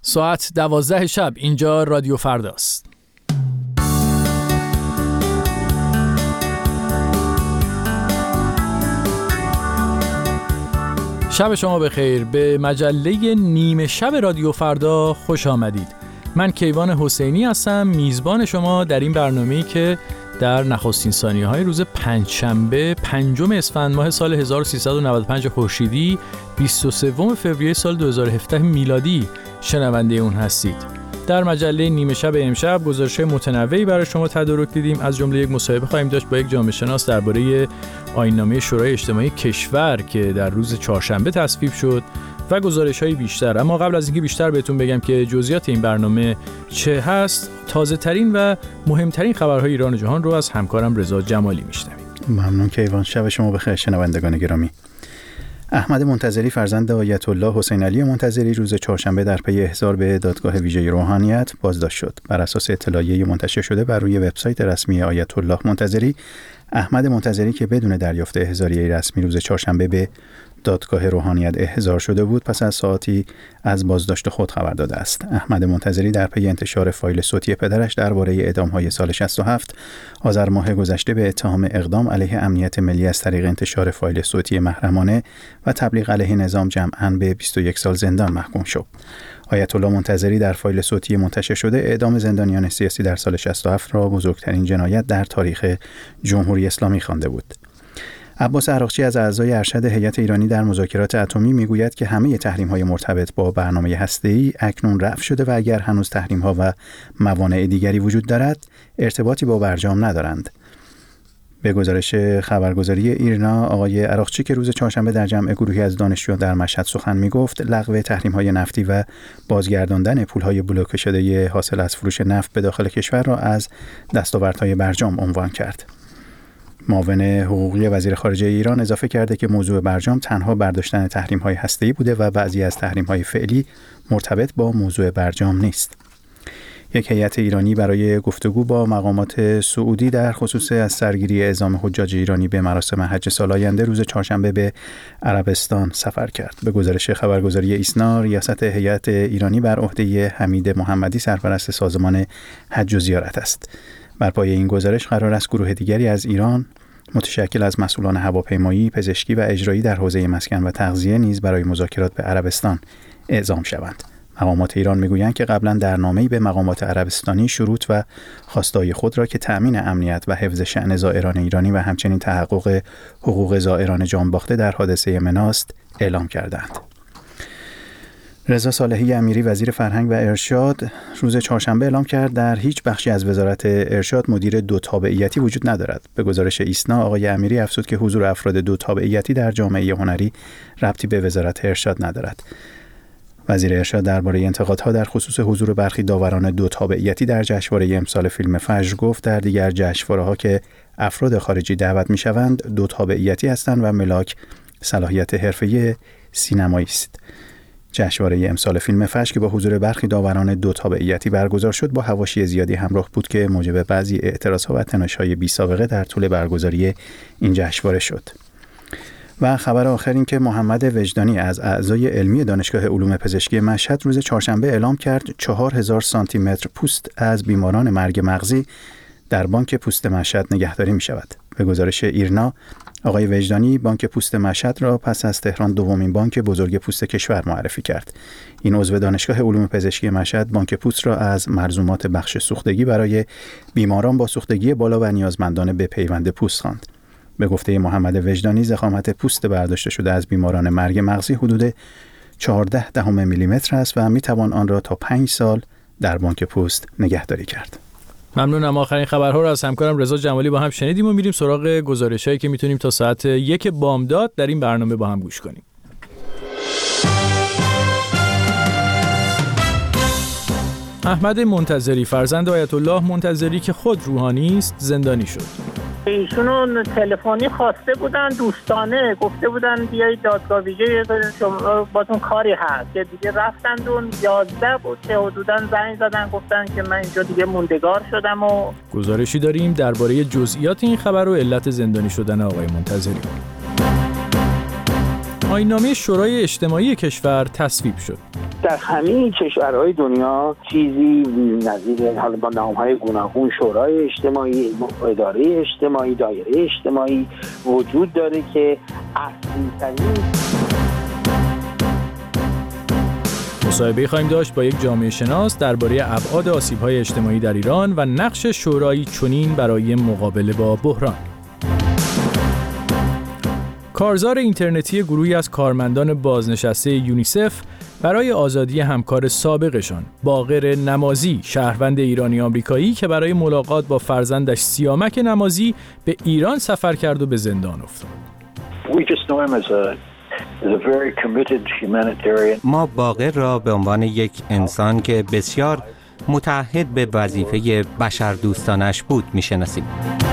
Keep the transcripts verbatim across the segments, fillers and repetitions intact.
ساعت دوازده شب اینجا رادیو فرداست. شب شما بخیر. به مجله نیمه شب رادیو فردا خوش آمدید. من کیوان حسینی هستم، میزبان شما در این برنامه‌ای که در نخستین ثانیه‌های روز پنجشنبه پنجم اسفند ماه سال هزار و سیصد و نود و پنج خورشیدی بیست و سوم فوریه سال دو هزار و هفده میلادی شنونده اون هستید. در مجله نیمه شب امشب گزارش‌های متنوعی برای شما تدارک دیدیم. از جمله یک مصاحبه خواهیم داشت با یک جامعه شناس درباره آیین‌نامه شورای اجتماعی کشور که در روز چهارشنبه تصویب شد و گزارش‌های بیشتر. اما قبل از اینکه بیشتر بهتون بگم که جزئیات این برنامه چه هست، تازه‌ترین و مهمترین خبرهای ایران و جهان رو از همکارم رضا جمالی میشنویم. ممنون کیوان. شب شما بخیر شنوندگان گرامی. احمد منتظری فرزند آیت الله حسین علی منتظری روز چهارشنبه در پی احضار به دادگاه ویژه روحانیت بازداشت شد. بر اساس اطلاعیه منتشر شده بر روی وبسایت رسمی آیت الله منتظری، احمد منتظری که بدون دریافت احضاریه رسمی روز چهارشنبه به دادگاه روحانیت احضار شده بود، پس از ساعتی از بازداشت خود خبر داده است. احمد منتظری در پی انتشار فایل صوتی پدرش درباره اعدام‌های سال شصت و هفت آذر ماه گذشته به اتهام اقدام علیه امنیت ملی از طریق انتشار فایل صوتی محرمانه و تبلیغ علیه نظام جمعاً به بیست و یک سال زندان محکوم شد. آیت الله منتظری در فایل صوتی منتشر شده اعدام زندانیان سیاسی در سال شصت و هفت را بزرگترین جنایت در تاریخ جمهوری اسلامی خوانده بود. عباس عراقچی از اعضای ارشد هیئت ایرانی در مذاکرات اتمی میگوید که همه تحریم‌های مرتبط با برنامه هسته‌ای اکنون رفع شده و اگر هنوز تحریم‌ها و موانع دیگری وجود دارد، ارتباطی با برجام ندارند. به گزارش خبرگزاری ایرنا، آقای عراقچی که روز چهارشنبه در جمع گروهی از دانشجویان در مشهد سخن میگفت، لغو تحریم‌های نفتی و بازگرداندن پول‌های بلوکه شده حاصل از فروش نفت به داخل کشور را از دستاوردهای برجام عنوان کرد. معاون حقوقی وزیر خارجه ایران اضافه کرده که موضوع برجام تنها برداشتن تحریم‌های هسته‌ای بوده و بعضی از تحریم‌های فعلی مرتبط با موضوع برجام نیست. یک هیئت ایرانی برای گفتگو با مقامات سعودی در خصوص از سرگیری اعزام حجاج ایرانی به مراسم حج سال آینده روز چهارشنبه به عربستان سفر کرد. به گزارش خبرگزاری ایسنا، ریاست هیئت ایرانی بر عهده حمید محمدی سرپرست سازمان حج و زیارت است. بر پایه این گزارش قرار است گروه دیگری از ایران متشکل از مسئولان هواپیمایی، پزشکی و اجرایی در حوزه مسکن و تغذیه نیز برای مذاکرات به عربستان اعزام شوند. مقامات ایران میگویند که قبلا در نامه‌ای به مقامات عربستانی شروط و خواستای خود را که تأمین امنیت و حفظ شأن زائران ایرانی و همچنین تحقق حقوق زائران جانباخته در حادثه مناست اعلام کردند. رضا صالحی امیری وزیر فرهنگ و ارشاد روز چهارشنبه اعلام کرد در هیچ بخشی از وزارت ارشاد مدیر دو تابعیتی وجود ندارد. به گزارش ایسنا، آقای امیری افزود که حضور افراد دو تابعیتی در جامعه هنری ربطی به وزارت ارشاد ندارد. وزیر ارشاد درباره انتقادها در خصوص حضور برخی داوران دو تابعیتی در جشنواره امسال فیلم فجر گفت در دیگر جشنواره‌ها که افراد خارجی دعوت می‌شوند دو تابعیتی هستند و ملاک صلاحیت حرفه‌ای سینمایی است. جشنواره امسال فیلم فجر که با حضور برخی داوران دو تابعیتی برگزار شد با حواشی زیادی همراه بود که موجب بعضی اعتراضها و تنش‌های بی‌سابقه در طول برگزاری این جشنواره شد. و خبر آخر این که محمد وجدانی از اعضای علمی دانشگاه علوم پزشکی مشهد روز چهارشنبه اعلام کرد چهار هزار سانتی متر پوست از بیماران مرگ مغزی در بانک پوست مشهد نگهداری می شود. به گزارش ایرنا، آقای وجدانی بانک پوست مشهد را پس از تهران دومین بانک بزرگ پوست کشور معرفی کرد. این عضو دانشگاه علوم پزشکی مشهد بانک پوست را از مرزومات بخش سوختگی برای بیماران با سوختگی بالا و نیازمندان به پیوند پوست خواند. به گفته محمد وجدانی، ضخامت پوست برداشته شده از بیماران مرگ مغزی حدود چهارده دهم میلیمتر است و میتوان آن را تا پنج سال در بانک پوست نگهداری کرد. ممنونم. آخرین خبرها رو از همکارم رضا جمالی با هم شنیدیم و میریم سراغ گزارشایی که میتونیم تا ساعت یک بامداد در این برنامه با هم گوش کنیم. احمد منتظری فرزند آیت الله منتظری که خود روحانی است زندانی شد. ایشونو تلفنی خواسته بودن، دوستانه گفته بودن بیایید دادگاه ویژه شما باتون کاری هست که دیگه رفتند اون یازده بود که حدوداً زنگ زدن گفتن که من اینجا دیگه موندگار شدم. و گزارشی داریم درباره جزئیات این خبر و علت زندانی شدن آقای منتظری. آیین‌نامه شورای اجتماعی کشور تصویب شد. در همه کشورهای دنیا چیزی نظیر حالا با نام‌های گوناگون شورای اجتماعی، اداره اجتماعی، دایره اجتماعی وجود داره که اصلی ترین مصاحبه خواهیم داشت با یک جامعه شناس درباره ابعاد آسیب‌های اجتماعی در ایران و نقش شورای چنین برای مقابله با بحران. کارزار اینترنتی گروهی از کارمندان بازنشسته یونیسف برای آزادی همکار سابقشان باقر نمازی، شهروند ایرانی آمریکایی که برای ملاقات با فرزندش سیامک نمازی به ایران سفر کرد و به زندان افتاد. ما باقر را به عنوان یک انسان که بسیار متعهد به وظیفه بشردوستانش بود می‌شناسیم.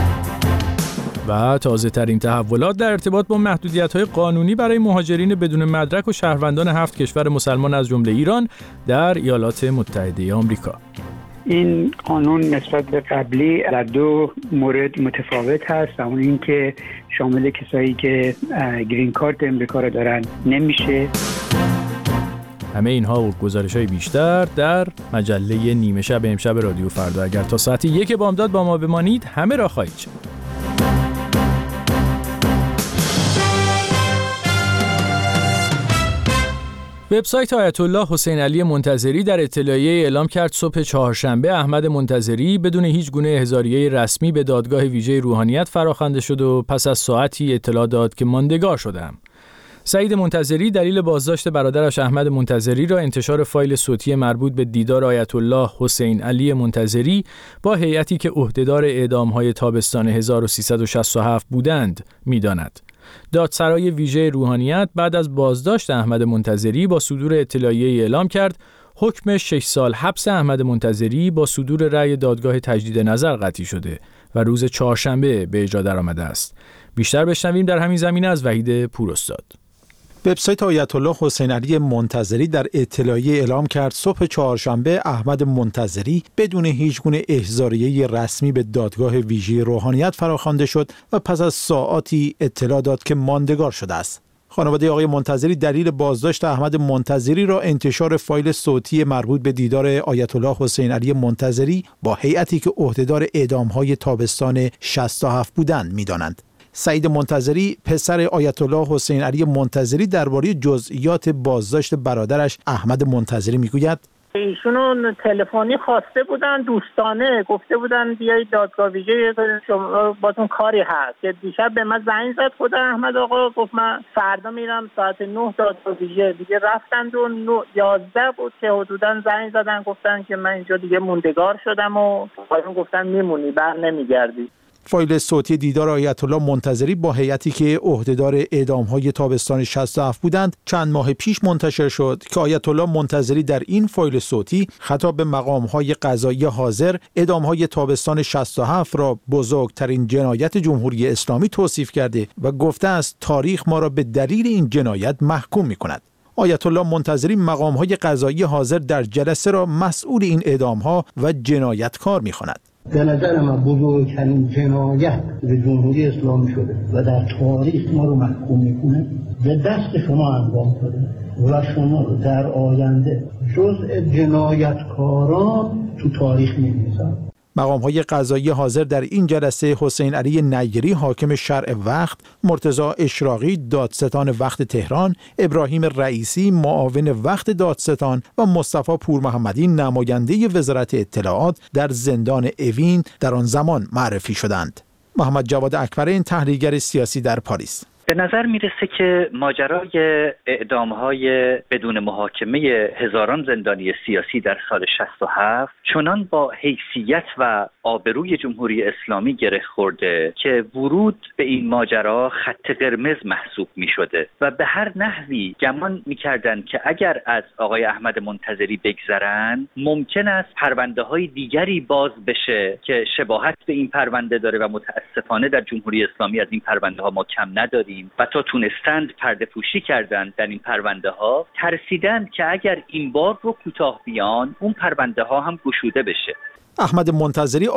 و تازه ترین تحولات در ارتباط با محدودیت‌های قانونی برای مهاجرین بدون مدرک و شهروندان هفت کشور مسلمان از جمله ایران در ایالات متحده آمریکا. این قانون نسبت به قبلی در دو مورد متفاوت هست. اون این که شامل کسایی که گرین کارت امریکا را دارن نمیشه. همه اینها و گزارش‌های بیشتر در مجله نیمه شب امشب رادیو فردا. اگر تا ساعت یک بامداد با ما بمانید همه را خواهید شنید. وبسایت آیت الله حسین علی منتظری در اطلاعیه اعلام کرد صبح چهارشنبه احمد منتظری بدون هیچ گونه احضاریه رسمی به دادگاه ویژه روحانیت فراخوانده شد و پس از ساعتی اطلاع داد که ماندگار شدم. سعید منتظری دلیل بازداشت برادرش احمد منتظری را انتشار فایل صوتی مربوط به دیدار آیت الله حسین علی منتظری با هیئتی که عهدهدار اعدام‌های تابستان هزار و سیصد و شصت و هفت بودند می‌داند. دادسرای ویژه روحانیت بعد از بازداشت احمد منتظری با صدور اطلاعیه اعلام کرد حکم شش سال حبس احمد منتظری با صدور رأی دادگاه تجدید نظر قطعی شده و روز چهارشنبه به اجرا درآمده است. بیشتر بشنویم در همین زمینه از وحید پوراستاد. وبسایت آیت الله حسین علی منتظری در اطلاعیه اعلام کرد صبح چهارشنبه احمد منتظری بدون هیچ گونه احضاریه رسمی به دادگاه ویژه روحانیت فراخوانده شد و پس از ساعاتی اطلاع داد که ماندگار شده است. خانواده آقای منتظری دلیل بازداشت احمد منتظری را انتشار فایل صوتی مربوط به دیدار آیت الله حسین علی منتظری با هیئتی که عهدهدار اعدام‌های تابستان شصت و هفت بودند می‌دانند. سعید منتظری پسر آیت الله حسین علی منتظری درباره جزئیات بازداشت برادرش احمد منتظری میگوید ایشونو تلفنی خواسته بودن دوستانه، گفته بودن بیایید دادگاه ویژه شما باتون کاری هست. که دیشب به من زنگ زد خود احمد آقا، گفت من فردا میرم ساعت نه دادگاه ویژه. دیگه رفتن و نه یازده بود که حدودا زنگ زدن گفتن که من اینجا دیگه موندگار شدم و آقایون گفتن میمونی بر نمیگردی. فایل صوتی دیدار آیت الله منتظری با هیئتی که عهدهدار اعدام‌های تابستان شصت و هفت بودند چند ماه پیش منتشر شد که آیت الله منتظری در این فایل صوتی خطاب به مقام‌های قضایی حاضر اعدام‌های تابستان شصت و هفت را بزرگترین جنایت جمهوری اسلامی توصیف کرده و گفته است تاریخ ما را به دلیل این جنایت محکوم می‌کند. آیت الله منتظری مقام‌های قضایی حاضر در جلسه را مسئول این اعدام‌ها و جنایتکار می‌خواند. به نظر من بزرگترین جنایت به جمهوری اسلامی شده و در تاریخ ما رو محکوم میکنه به دست شما انجام شده و شما رو در آینده جزء جنایتکاران تو تاریخ می‌نویسن. مقام‌های قضایی حاضر در این جلسه حسین علی نیری حاکم شرع وقت، مرتضی اشراقی دادستان وقت تهران، ابراهیم رئیسی معاون وقت دادستان و مصطفی پورمحمدی نماینده وزارت اطلاعات در زندان اوین در آن زمان معرفی شدند. محمد جواد اکبرین تحلیلگر سیاسی در پاریس: به نظر میرسه که ماجرای اعدام‌های بدون محاکمه هزاران زندانی سیاسی در سال شصت و هفت چنان با حیثیت و آبروی جمهوری اسلامی گره خورده که ورود به این ماجرا خط قرمز محسوب می‌شده و به هر نحوی گمان می‌کردند که اگر از آقای احمد منتظری بگذرن ممکن است پرونده‌های دیگری باز بشه که شباهت به این پرونده داره و متأسفانه در جمهوری اسلامی از این پرونده‌ها ما کم نداریم و تا تونستند پرده پوشی کردند در این پرونده ها، ترسیدند که اگر این بار رو کوتاه بیان اون پرونده ها هم گشوده بشه. احمد منتظری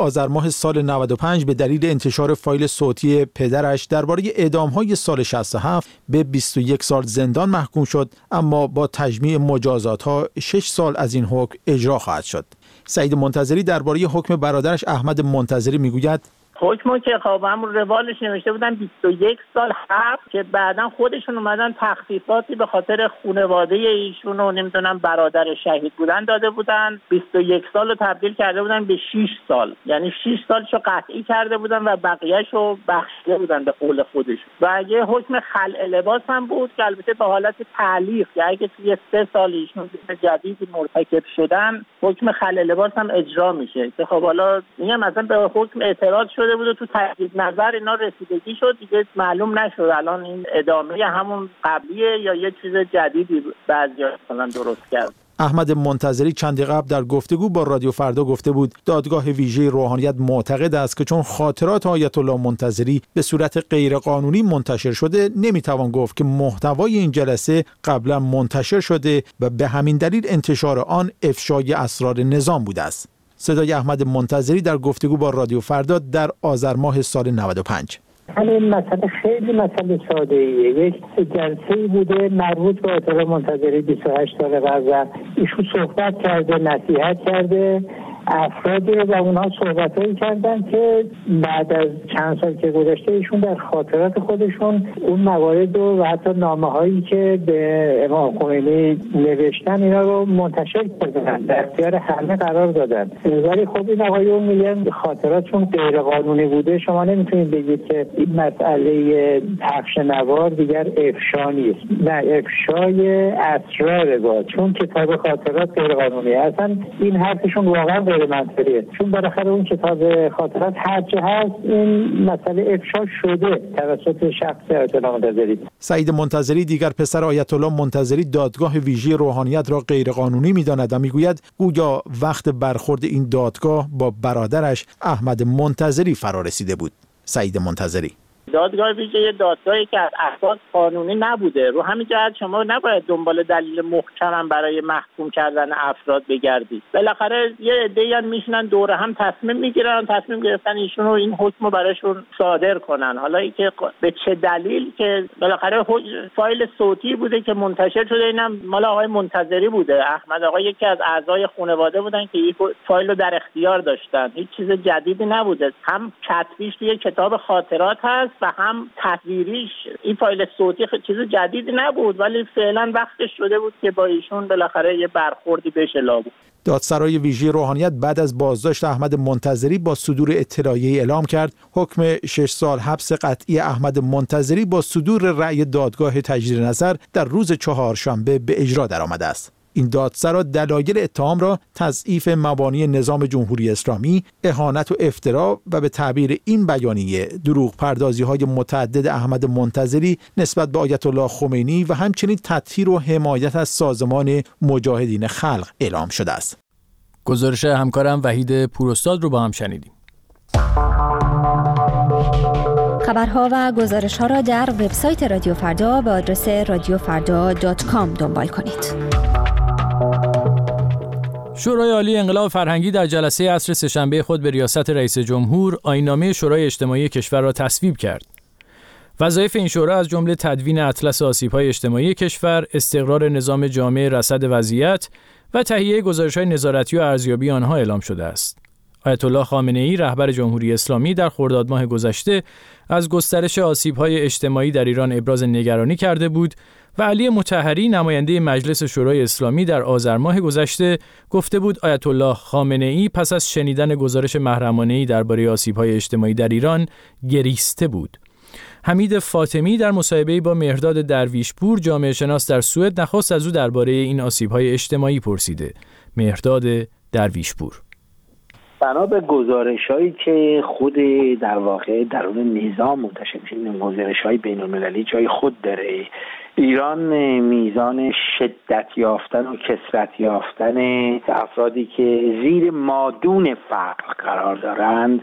آذر ماه سال نود و پنج به دلیل انتشار فایل صوتی پدرش درباره اعدام‌های سال شصت و هفت به بیست و یک سال زندان محکوم شد، اما با تجمیع مجازات‌ها شش سال از این حکم اجرا خواهد شد. سعید منتظری درباره حکم برادرش احمد منتظری میگوید حکمو که خب همون روالش نوشته بودن بیست و یک سال حبس که بعدا خودشون اومدن تخفیفاتی به خاطر خانواده ایشون و نمیدونم برادر شهید بودن داده بودن، بیست و یک سال رو تبدیل کرده بودن به شش سال، یعنی شش سالشو قطعی کرده بودن و بقیهشو بخشیده بودن به قول خودشون. و یه حکم خلع لباس هم بود که البته به حالت تعلیق، یعنی اگه توی سه سال ایشون جدیدی مرتکب شدن حکم خلع لباس هم اجرا میشه که خب حالا میگم مثلا به حکم اعتراض شده بود و تو تجدید نظر اینا رسیدگی شد، دیگه معلوم نشد الان این ادامه همون قبلیه یا یه چیز جدیدی بعضیا مثلا درست کرد. احمد منتظری چندی قبل در گفتگو با رادیو فردا گفته بود دادگاه ویژه روحانیت معتقد است که چون خاطرات آیت الله منتظری به صورت غیرقانونی منتشر شده، نمیتوان گفت که محتوای این جلسه قبلا منتشر شده و به همین دلیل انتشار آن افشای اسرار نظام بوده است. صدای احمد منتظری در گفتگو با رادیو فردا در آذر ماه سال نود و پنج. همین مسئله خیلی مسئله ساده ایه. یک جلسه‌ای بوده مربوط به آیت الله منتظری بیست و هشت سال قبل، ایشون صحبت کرده، نصیحت کرده افرادی و اونها صحبتایی کردن که بعد از چند سال که گذشته ایشون در خاطرات خودشون اون موارد و حتی نامه‌هایی که به امام خمینی نوشتن اینا رو منتشر کردن، در اختیار همه قرار دادن. ولی خب این آقایون میگن خاطراتشون غیر قانونی بوده. شما نمیتونید بگید که این مسئله پخش نوار دیگر افشا نیست. نه، افشای اسرار بود، چون کتاب خاطرات غیر قانونیه. اصلا این حرفشون واقعا غیر منطقیه، چون بالاخره اون کتاب خاطرات هرچه هست این مسئله افشا شده توسط شخص آیت الله منتظری. سعید منتظری دیگر پسر آیت الله منتظری دادگاه ویژه روحانیت را غیرقانونی می‌داند و میگوید گویا وقت برخورد این دادگاه با برادرش احمد منتظری فرا رسیده بود. سعید منتظری: دادگاه ویژه یه دادگاهی که از اساس قانونی نبوده. رو همین جهت شما نباید دنبال دلیل محکم برای محکوم کردن افراد بگردید. بالاخره یه عده‌ای میشینن دور هم تصمیم میگیرن، تصمیم گرفتن ایشون رو این حکم رو براشون صادر کنن. حالا اینکه به چه دلیل، که بالاخره فایل صوتی بوده که منتشر شده، اینم مال آقای منتظری بوده. احمد آقا یکی از اعضای خانواده بودن که این فایل رو در اختیار داشتن. هیچ چیز جدیدی نبوده. هم کتبیش توی کتاب خاطرات هست و هم تصویریش. این فایل صوتی چیز جدیدی نبود، ولی فعلا وقتش شده بود که با ایشون بالاخره یه برخوردی بشه لابد. دادسرای ویژه روحانیت بعد از بازداشت احمد منتظری با صدور اطلاعیه اعلام کرد حکم شش سال حبس قطعی احمد منتظری با صدور رأی دادگاه تجدید نظر در روز چهارشنبه به اجرا درآمده است. این دادسرا دلایل اتهام را تضعیف مبانی نظام جمهوری اسلامی، اهانت و افترا و به تعبیر این بیانیه دروغ پردازی های متعدد احمد منتظری نسبت به آیت الله خمینی و همچنین تطهیر و حمایت از سازمان مجاهدین خلق اعلام شده است. گزارش همکارم وحید پوراستاد رو با هم شنیدیم. خبرها و گزارش‌ها را در وبسایت رادیو فردا به آدرس رادیو فردا دات کام دنبال کنید. شورای عالی انقلاب فرهنگی در جلسه عصر سه‌شنبه خود به ریاست رئیس جمهور آیین‌نامه شورای اجتماعی کشور را تصویب کرد. وظایف این شورا از جمله تدوین اطلس آسیب‌های اجتماعی کشور، استقرار نظام جامع رصد وضعیت و تهیه گزارش‌های نظارتی و ارزیابی آنها اعلام شده است. آیت الله خامنه‌ای رهبر جمهوری اسلامی در خرداد ماه گذشته از گسترش آسیب‌های اجتماعی در ایران ابراز نگرانی کرده بود و علی مطهری نماینده مجلس شورای اسلامی در آذر ماه گذشته گفته بود آیت الله خامنه‌ای پس از شنیدن گزارش محرمانه‌ای درباره آسیب‌های اجتماعی در ایران گریسته بود. حمید فاطمی در مصاحبه‌ای با مهرداد درویشپور جامعه شناس در سوئد نخست از او درباره این آسیب‌های اجتماعی پرسیده. مهرداد درویشپور: بنا به گزارش‌هایی که خود در واقع درون نظام منتشر میشه، این گزارش‌های بین‌المللی جای خود داره. ایران میزان شدت یافتن و کثرت یافتن افرادی که زیر مادون فقر قرار دارند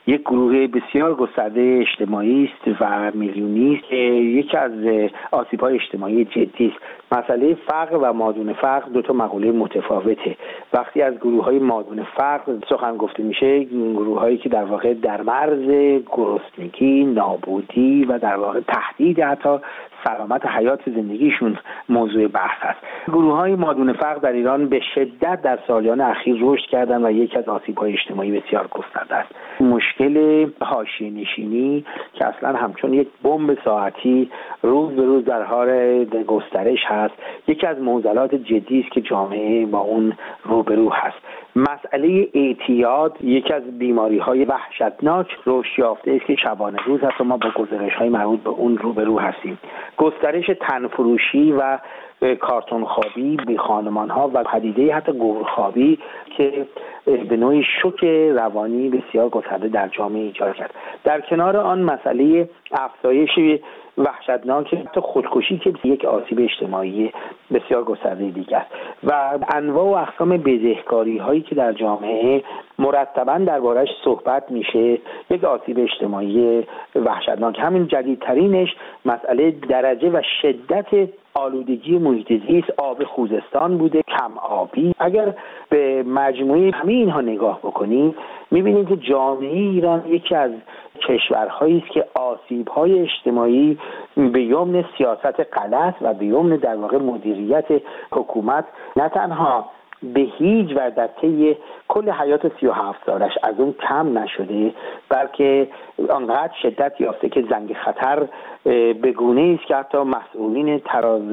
یک گروه بسیار گسترده اجتماعی است و میلیونی است که یکی از آسیب‌های اجتماعی جدی است. مسئله فقر و مادون فقر دو تا مقوله متفاوته. وقتی از گروه‌های مادون فقر سخن گفته میشه، این گروه‌هایی که در واقع در مرز گرسنگی، نابودی و در واقع تهدید حتی سلامت حیات زندگیشون موضوع بحث است. گروه‌های مادون فقر در ایران به شدت در سالیان اخیر رشد کردن و یکی از آسیب‌های اجتماعی بسیار گسترده است. مشکل حاشیه‌نشینی که اصلا همچون یک بمب ساعتی روز به روز در حال گسترش هست، یکی از معضلات جدی است که جامعه با اون روبرو هست. مسئله اعتیاد یکی از بیماری‌های وحشتناک رشد یافته است که شبانه روز هست و ما با گزارش‌های مربوط به اون روبرو هستیم. گسترش تنفروشی و کارتون خوابی به خانمان‌ها و پدیده حتی گورخوابی که به نوعی شوک روانی بسیار گسترده در جامعه ایجاد کرد. در کنار آن مسئله افزایش وحشتناک حتی خودکشی که یک آسیب اجتماعی بسیار گسترده دیگر است و انواع و اقسام بدهکاری هایی که در جامعه مرتباً دربارش صحبت میشه، یک آسیب اجتماعی وحشتناک. همین جدیدترینش مسئله درجه و شدت آلودگی محیط زیست، آب خوزستان بوده، کم آبی. اگر به مجموعه همه اینها نگاه بکنیم میبینیم که جامعه ایران یکی از کشورهایی است که آسیب‌های اجتماعی به یمن سیاست غلط و به یمن در واقع مدیریت حکومت نه تنها به هیچ وجه در طی کل حیات سی و هفت سالش از اون کم نشده، بلکه آنقدر شدت یافته که زنگ خطر به گونه‌ای است که حتی مسئولین تراز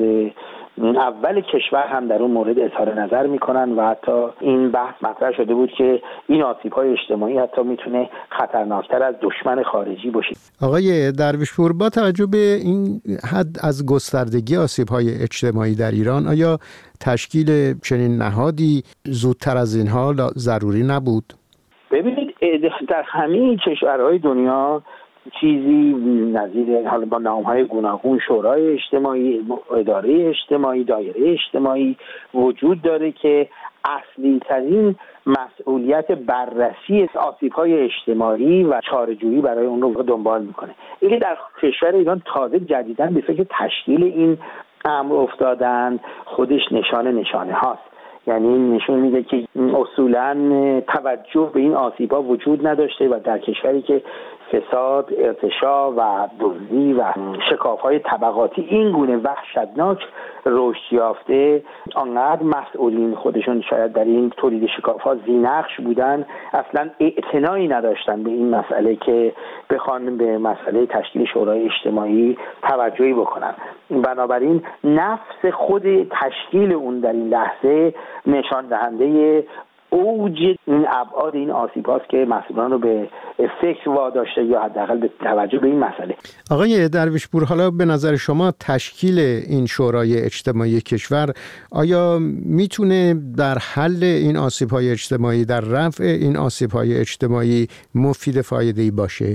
اول کشور هم در اون مورد اظهار نظر میکنن و حتی این بحث مطرح شده بود که این آسیب‌های اجتماعی حتی میتونه خطرناکتر از دشمن خارجی باشه. آقای درویشپور، با توجه به این حد از گستردگی آسیب‌های اجتماعی در ایران، آیا تشکیل چنین نهادی زودتر از این حال ضروری نبود؟ ببینید در همه کشورهای دنیا چیزی نظیر حالا با نام‌های گوناگون شورای اجتماعی، اداره اجتماعی، دایره اجتماعی وجود داره که اصلی ترین مسئولیت بررسی آسیب‌های اجتماعی و چاره‌جویی برای اون رو دنبال میکنه. اینکه در کشور ایران تازه جدیداً به فکر تشکیل این امر افتادن خودش نشانه نشانه هاست. یعنی نشون میده که اصولاً توجه به این آسیب‌ها وجود نداشته و در کشوری که فساد، ارتشاء و دزدی و شکاف‌های طبقاتی این گونه وحشتناک رشد یافته، آنقدر مسئولین خودشون شاید در این تولید شکاف‌ها ذی‌نقش بودن، اصلا اعتنایی نداشتن به این مسئله که بخوان به مسئله تشکیل شورای اجتماعی توجهی بکنن. بنابراین نفس خود تشکیل اون در این لحظه نشان دهنده اوج این ابعاد این آسیب هاست که مسئولان رو به فکر واداشته یا حداقل به توجه به این مسئله. آقای درویشپور، حالا به نظر شما تشکیل این شورای اجتماعی کشور آیا میتونه در حل این آسیب های اجتماعی، در رفع این آسیب های اجتماعی مفید فایده‌ای باشه؟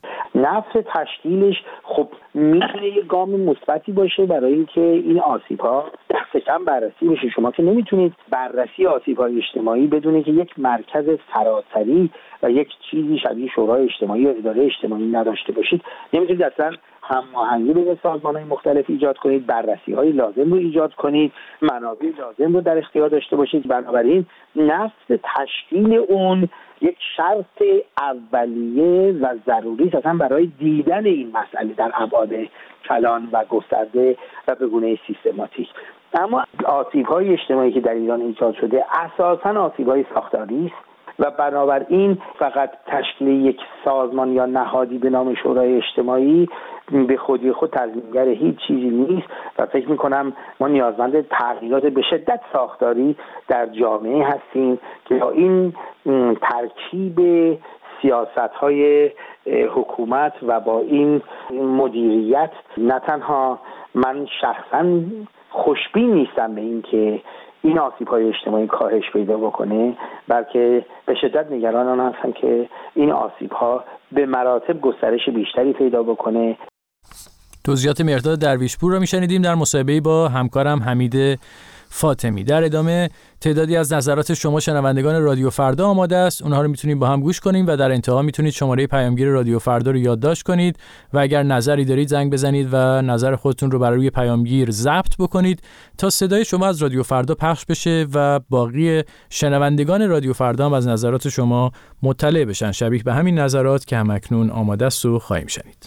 نفس تشکیلش خب میتونه یک گام مثبتی باشه برای اینکه این آسیب‌ها دست کم بررسی بشه. شما که نمیتونید بررسی آسیب‌های اجتماعی بدون که یک مرکز سراسری و یک چیزی شبیه شورای اجتماعی یا اداره اجتماعی نداشته باشید، نمیتونید اصلا هماهنگی بین سازمان‌های مختلف ایجاد کنید، بررسی‌های لازم رو ایجاد کنید، منابع لازم رو در اختیار داشته باشید. بنابراین نفس تشکیل اون یک شرط اولیه و ضروری است اصلا برای دیدن این مسئله در ابعاد کلان و گسترده و به گونه سیستماتیک. اما آسیب‌های اجتماعی که در ایران ایجاد شده اساساً آسیب‌های ساختاری است و بنابراین فقط تشکیل یک سازمان یا نهادی به نام شورای اجتماعی به خودی خود تضمینگر هیچ چیزی نیست و فکر می‌کنم ما نیازمند تغییرات به شدت ساختاری در جامعه هستیم که با این ترکیب سیاست‌های حکومت و با این مدیریت نه تنها من شخصاً خوشبین نیستم به این که این آسیب‌های اجتماعی کاهش پیدا بکنه، بلکه به شدت نگران آن هستم که این آسیب‌ها به مراتب گسترش بیشتری پیدا بکنه. توضیحات مهرداد درویشپور رو میشنیدیم در مصاحبه‌ای با همکارم حمید فاطمی. در ادامه تعدادی از نظرات شما شنوندگان رادیو فردا آماده است. اونها رو میتونید با هم گوش کنیم و در انتها میتونید شماره پیامگیر رادیو فردا رو یادداشت کنید و اگر نظری دارید زنگ بزنید و نظر خودتون رو برای پیامگیر ضبط بکنید تا صدای شما از رادیو فردا پخش بشه و باقی شنوندگان رادیو فردا هم از نظرات شما مطلع بشن، شبیه به همین نظرات که همکنون آماده است و خواهیم شنید.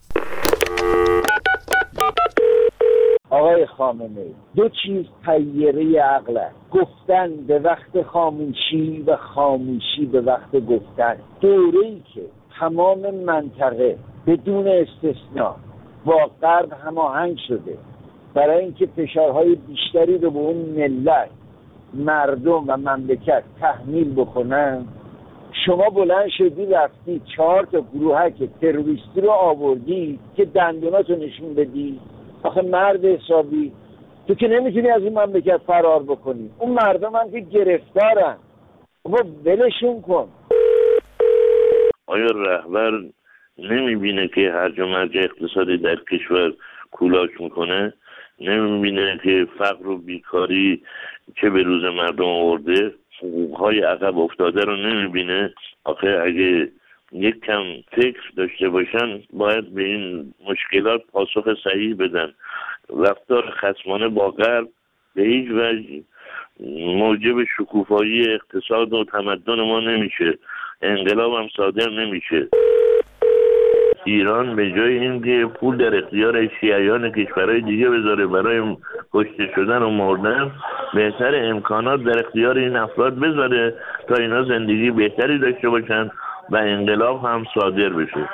آقای خامنه‌ای، دو چیز طیاره عقل است: گفتن به وقت خاموشی و خاموشی به وقت گفتن. دوره‌ای که تمام منطقه بدون استثنا با غرب هماهنگ شده برای اینکه فشارهای بیشتری رو به اون ملت، مردم و مملکت تحمیل بکنن، شما بلند شدی رفتی چهار تا گروهک تروریستی رو آوردی که دندوناتو نشون بدی. آخه مرد حسابی، تو که نمیتونی از این مملکت فرار بکنی. اون مردم هم که گرفتارن، بابا ولشون کن. آیا رهبر نمیبینه که هرج و مرج اقتصادی در کشور کولاک میکنه؟ نمیبینه که فقر و بیکاری چه به روز مردم آورده؟ حقوقهای عقب افتاده رو نمیبینه؟ آخه اگه یک کم فکر داشته باشن باید به این مشکلات پاسخ صحیح بدن. رفتار خصمانه با غرب به هیچ وجه موجب شکوفایی اقتصاد و تمدن ما نمیشه، انقلاب هم صادر نمیشه. ایران به جای اینکه پول در اختیار شیعیان کشورهای دیگه بذاره برای کشته شدن و مردن، بهتر امکانات در اختیار این افراد بذاره تا اینا زندگی بهتری داشته باشن و انقلاب هم صادر بشه.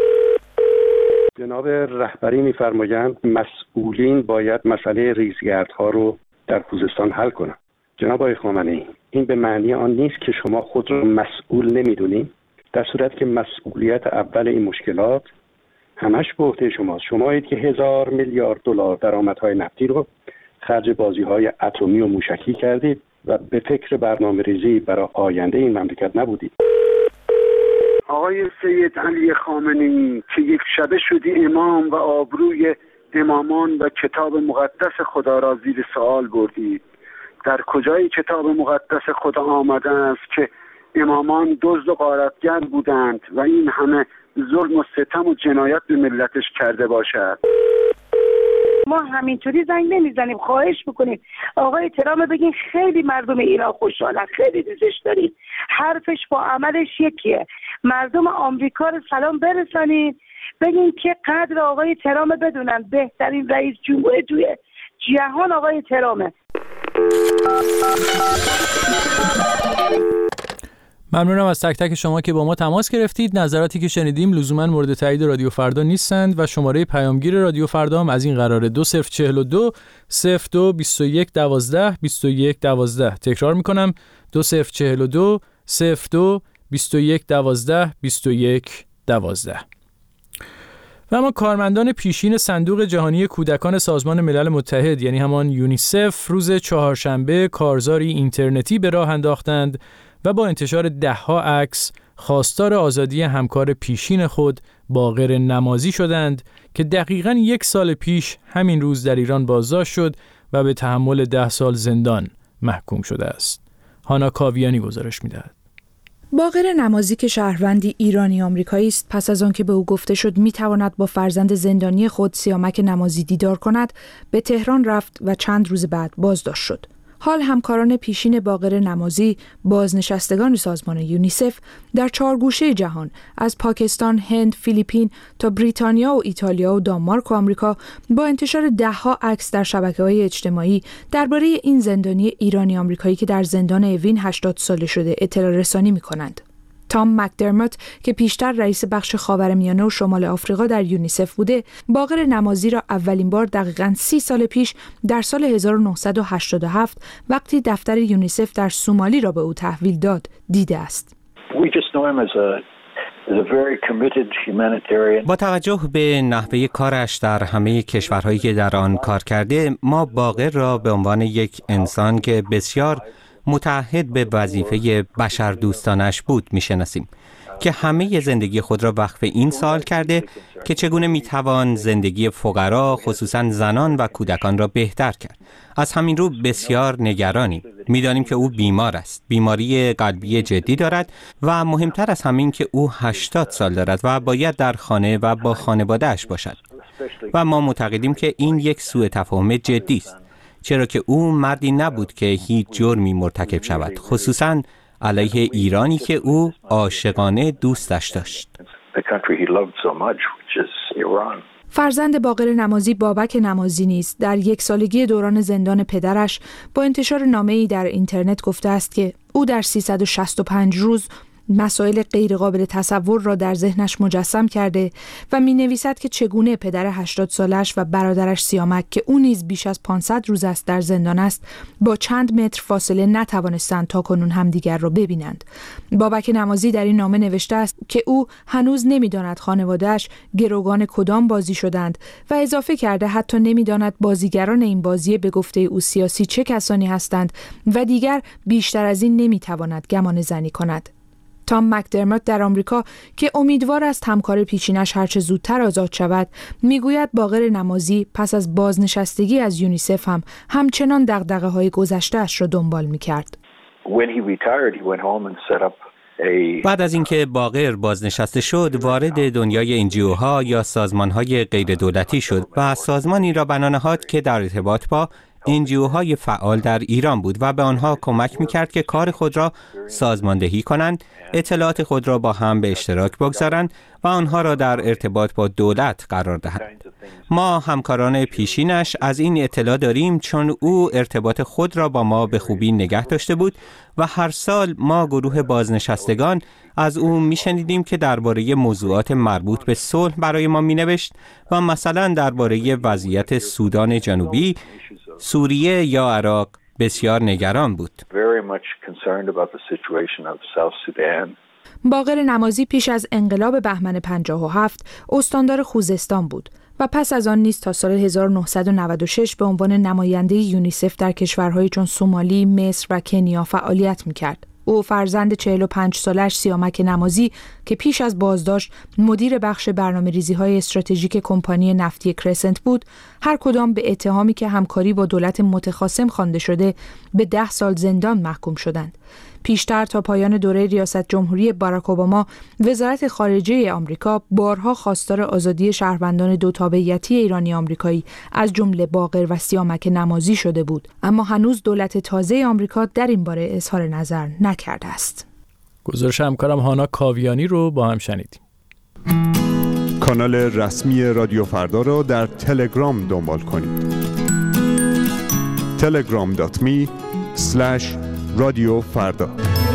جناب رهبری می‌فرمایند مسئولین باید مسئله ریزگردها رو در خوزستان حل کنند. جناب آقای خامنه‌ای، این به معنی آن نیست که شما خود را مسئول نمی‌دونید؟ در صورت که مسئولیت اول این مشکلات همش به عهده شماست. شمایید که هزار میلیارد دلار درآمدهای نفتی رو خرج بازی‌های اتمی و موشکی کردید و به فکر برنامه‌ریزی برای آینده این مملکت نبودید. آقای سید علی خامنه‌ای که یک شبه شدی امام و آبروی امامان و کتاب مقدس خدا را زیر سوال بردید، در کجای کتاب مقدس خدا آمده است که امامان دزد و غارتگر بودند و این همه ظلم و ستم و جنایت به ملتش کرده باشد؟ ما همینطوری زنگ نمیزنیم، خواهش میکنیم آقای ترامپ بگین خیلی مردم ایران خوشحالن، خیلی دوستش داریم، حرفش با عملش یکیه. مردم آمریکا رو سلام برسانید، بگین که قدر آقای ترامپ بدونن، بهترین رئیس جمهور توی جهان آقای ترامپ. ممنونم از تک تک شما که با ما تماس گرفتید. نظراتی که شنیدیم لزوما مورد تایید رادیو فردا نیستند و شماره پیامگیر رادیو فردا هم از این قراره: دو صفر چهل و دو صفر دو بیست و یک دوازده بیست و یک دوازده. تکرار میکنم: دو صفر چهل و دو صفر دو بیست و یک دوازده بیست و یک دوازده. و اما کارمندان پیشین صندوق جهانی کودکان سازمان ملل متحد، یعنی همان یونیسف، روز چهارشنبه کارزاری اینترنتی به راه انداختند و با انتشار ده‌ها عکس خواستار آزادی همکار پیشین خود باقر نمازی شدند که دقیقاً یک سال پیش همین روز در ایران بازداشت شد و به تحمل ده سال زندان محکوم شده است. هانا کاویانی گزارش می‌دهد. باقر نمازی که شهروندی ایرانی آمریکایی است، پس از آنکه به او گفته شد می‌تواند با فرزند زندانی خود سیامک نمازی دیدار کند، به تهران رفت و چند روز بعد بازداشت شد. حال همکاران پیشین باقر نمازی، بازنشستگان سازمان یونیسف، در چهار گوشه جهان از پاکستان، هند، فیلیپین تا بریتانیا و ایتالیا و دانمارک و آمریکا با انتشار ده‌ها عکس در شبکه‌های اجتماعی درباره این زندانی ایرانی آمریکایی که در زندان اوین هشتاد ساله شده اطلاع رسانی می‌کنند. تام مکدرموت که پیشتر رئیس بخش خاورمیانه و شمال آفریقا در یونیسف بوده، باقر نمازی را اولین بار دقیقاً سی سال پیش در سال هزار و نهصد و هشتاد و هفت وقتی دفتر یونیسف در سومالی را به او تحویل داد دیده است. با توجه به نحوه کارش در همه کشورهایی که در آن کار کرده، ما باقر را به عنوان یک انسان که بسیار متعهد به وظیفه بشردوستانش بود میشناسیم. که همه زندگی خود را وقف این سوال کرده که چگونه میتوان زندگی فقرا خصوصا زنان و کودکان را بهتر کرد. از همین رو بسیار نگرانیم. میدانیم که او بیمار است. بیماری قلبی جدی دارد و مهمتر از همین که او هشتاد سال دارد و باید در خانه و با خانواده‌اش باشد. و ما معتقدیم که این یک سوء تفاهم جدی است. چرا که او مردی نبود که هیچ جرمی مرتکب شود، خصوصاً علیه ایرانی که او عاشقانه دوستش داشت. فرزند باقر نمازی بابک نمازی نیز در یک سالگی دوران زندان پدرش با انتشار نامه‌ای در اینترنت گفته است که او در سیصد و شصت و پنج روز مسائل غیرقابل تصور را در ذهنش مجسم کرده و می نویسد که چگونه پدر هشتاد سالش و برادرش سیامک که او نیز بیش از پانصد روز است در زندان است با چند متر فاصله نتوانستند تا کنون همدیگر را ببینند. بابک نمازی در این نامه نوشته است که او هنوز نمی‌داند خانواده‌اش گروگان کدام بازی شدند و اضافه کرده حتی نمی‌داند بازیگران این بازی به گفته او سیاسی چه کسانی هستند و دیگر بیشتر از این نمی‌تواند گمان زنی کند. تام مکدرمات در آمریکا که امیدوار است همکار پیشینش هرچه زودتر آزاد شود، میگوید باقر نمازی پس از بازنشستگی از یونیسف هم همچنان دغدغه‌های گذشته‌اش را دنبال می‌کرد. بعد از اینکه باقر بازنشسته شد، وارد دنیای انجیوها یا سازمان‌های غیردولتی شد و سازمانی را بنا نهاد که در ارتباط با انجیوهای فعال در ایران بود و به آنها کمک می‌کرد که کار خود را سازماندهی کنند، اطلاعات خود را با هم به اشتراک بگذارند و آنها را در ارتباط با دولت قرار دهند. ما همکاران پیشینش از این اطلاع داریم چون او ارتباط خود را با ما به خوبی نگه داشته بود و هر سال ما گروه بازنشستگان از او میشنیدیم که درباره موضوعات مربوط به صلح برای ما مینوشت و مثلا درباره وضعیت سودان جنوبی، سوریه یا عراق بسیار نگران بود. باقر نمازی پیش از انقلاب بهمن پنجاه و هفت استاندار خوزستان بود و پس از آن نیز تا سال هزار و نهصد و نود و شش به عنوان نماینده یونیسف در کشورهای چون سومالی، مصر و کنیا فعالیت می‌کرد. او فرزند چهل و پنج سالش سیامک نمازی که پیش از بازداشت مدیر بخش برنامه‌ریزی‌های استراتژیک کمپانی نفتی کرسنت بود، هر کدام به اتهامی که همکاری با دولت متخاصم خوانده شده به ده سال زندان محکوم شدند. پیشتر تا پایان دوره ریاست جمهوری باراک اوباما، وزارت خارجه آمریکا بارها خواستار آزادی شهروندان دو تابعیتی ایرانی آمریکایی از جمله باقر و سیامک نمازی شده بود، اما هنوز دولت تازه آمریکا در این باره اظهار نظر نکرده است. گزارش همکارم هانا کاویانی رو با هم شنیدیم. کانال رسمی رادیو فردا را در تلگرام دنبال کنید. تلگرام دات می اسلش رادیو فردا.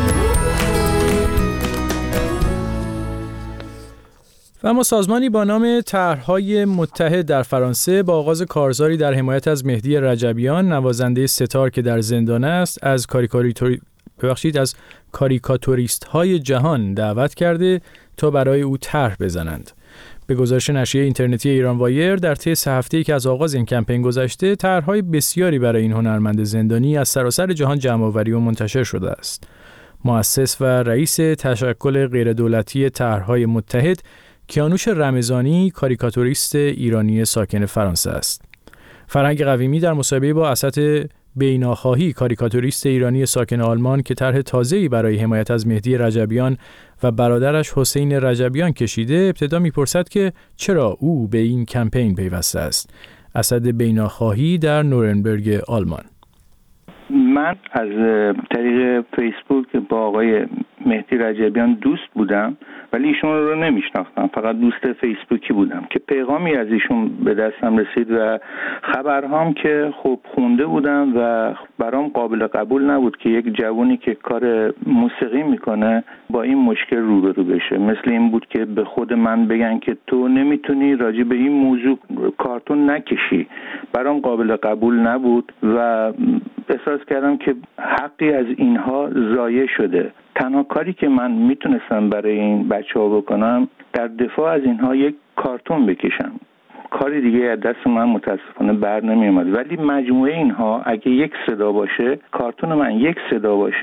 و اما سازمانی با نام طرح‌های متحد در فرانسه با آغاز کارزاری در حمایت از مهدی رجبیان، نوازنده ستار که در زندان است، از کاریکاتوری ببخشید از کاریکاتوریست‌های جهان دعوت کرده تا برای او طرح بزنند. به گزارش نشریه اینترنتی ایران وایر، در طی سه هفته‌ای که از آغاز این کمپین گذشته، طرح‌های بسیاری برای این هنرمند زندانی از سراسر جهان جمع‌آوری و منتشر شده است. مؤسس و رئیس تشکل غیردولتی طرح‌های متحد، کیانوش رمضانی، کاریکاتوریست ایرانی ساکن فرانسه است. فرهنگ قویمی در مصاحبه با اسد بیناخواهی، کاریکاتوریست ایرانی ساکن آلمان که طرح تازه‌ای برای حمایت از مهدی رجبیان و برادرش حسین رجبیان کشیده، ابتدا می‌پرسد که چرا او به این کمپین پیوسته است. اسد بیناخواهی در نورنبرگ آلمان: من از طریق فیسبوک با آقای مهدی رجبیان دوست بودم، ولی ایشون رو نمیشناختم، فقط دوست فیسبوکی بودم که پیغامی از ایشون به دستم رسید و خبرهام که خب خونده بودم و برام قابل قبول نبود که یک جوانی که کار موسیقی میکنه با این مشکل روبرو بشه. مثل این بود که به خود من بگن که تو نمیتونی راجع به این موضوع کارتون نکشی. برام قابل قبول نبود و احساس کردم که حقی از اینها ضایع شده. تنها کاری که من میتونستم برای این بچه‌ها بکنم در دفاع از اینها یک کارتون بکشم. کاری دیگه از دست من متاسفانه بر نمی اومد، ولی مجموعه اینها اگه یک صدا باشه، کارتون من یک صدا باشه،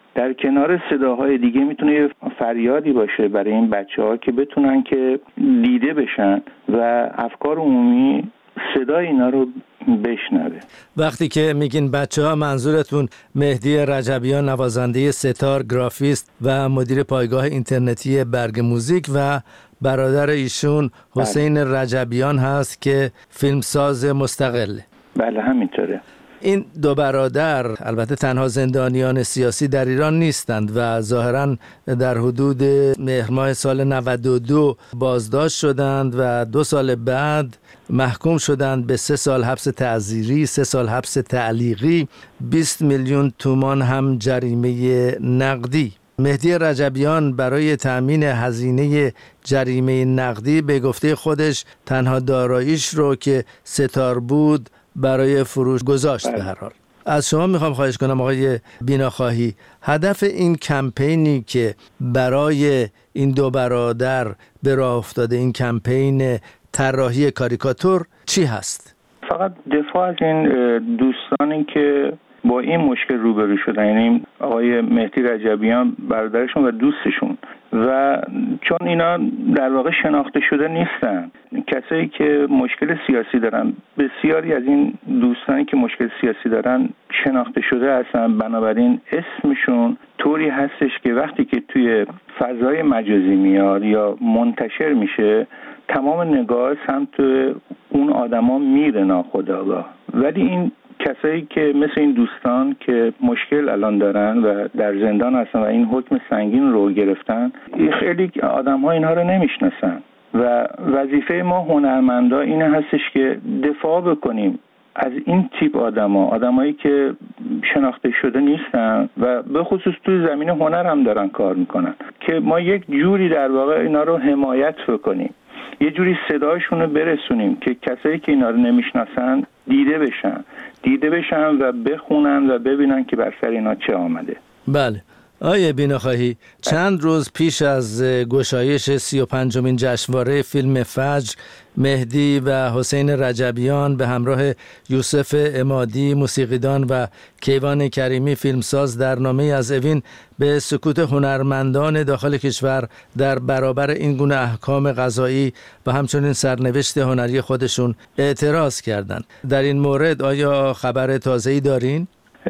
در کنار صداهای دیگه میتونه یه فریادی باشه برای این بچه‌ها که بتونن که دیده بشن و افکار عمومی صدای اینا رو بشنوه. وقتی که میگین بچه‌ها منظورتون مهدی رجبیان نوازنده ستار، گرافیست و مدیر پایگاه اینترنتی برگ موزیک و برادر ایشون حسین رجبیان هست که فیلمساز مستقله. بله همینطوره. این دو برادر البته تنها زندانیان سیاسی در ایران نیستند و ظاهراً در حدود مهر ماه سال نود و دو بازداشت شدند و دو سال بعد محکوم شدند به سه سال حبس تعزیری، سه سال حبس تعلیقی، بیست میلیون تومان هم جریمه نقدی. مهدی رجبیان برای تأمین هزینه جریمه نقدی به گفته خودش تنها داراییش رو که ستار بود برای فروش گذاشت. به هر حال از شما میخوام خواهش کنم آقای بیناخواهی، هدف این کمپینی که برای این دو برادر به راه افتاده، این کمپین طراحی کاریکاتور چی هست؟ فقط دفاع از این دوستانی که با این مشکل روبرو شدن، یعنی آقای مهدی رجبیان برادرشون و دوستشون، و چون اینا در واقع شناخته شده نیستن، کسایی که مشکل سیاسی دارن، بسیاری از این دوستانی که مشکل سیاسی دارن شناخته شده هستن، بنابراین اسمشون طوری هستش که وقتی که توی فضای مجازی میاد یا منتشر میشه تمام نگاه سمت اون آدما میره ناخودآگاه. ولی این کسایی که مثل این دوستان که مشکل الان دارن و در زندان هستن و این حکم سنگین رو گرفتن، خیلی آدم ها اینها رو نمیشناسن و وظیفه ما هنرمندا اینه هستش که دفاع بکنیم از این تیپ آدما، آدمایی که شناخته شده نیستن و به خصوص توی زمین هنر هم دارن کار میکنن، که ما یک جوری در واقع اینا رو حمایت بکنیم، یه جوری صداشون رو برسونیم که کسایی که اینا رو نمیشناسن دیده بشن دیده بشن و بخونن و ببینن که بر سر اینا چه آمده. بله. آیه بیناخواهی، چند روز پیش از گشایش سی و پنجمین جشنواره فیلم فجر، مهدی و حسین رجبیان به همراه یوسف عمادی موسیقیدان و کیوان کریمی فیلمساز در نامه از اوین به سکوت هنرمندان داخل کشور در برابر این گونه احکام قضایی و همچنین سرنوشت هنری خودشون اعتراض کردند. در این مورد آیا خبر تازه‌ای دارین؟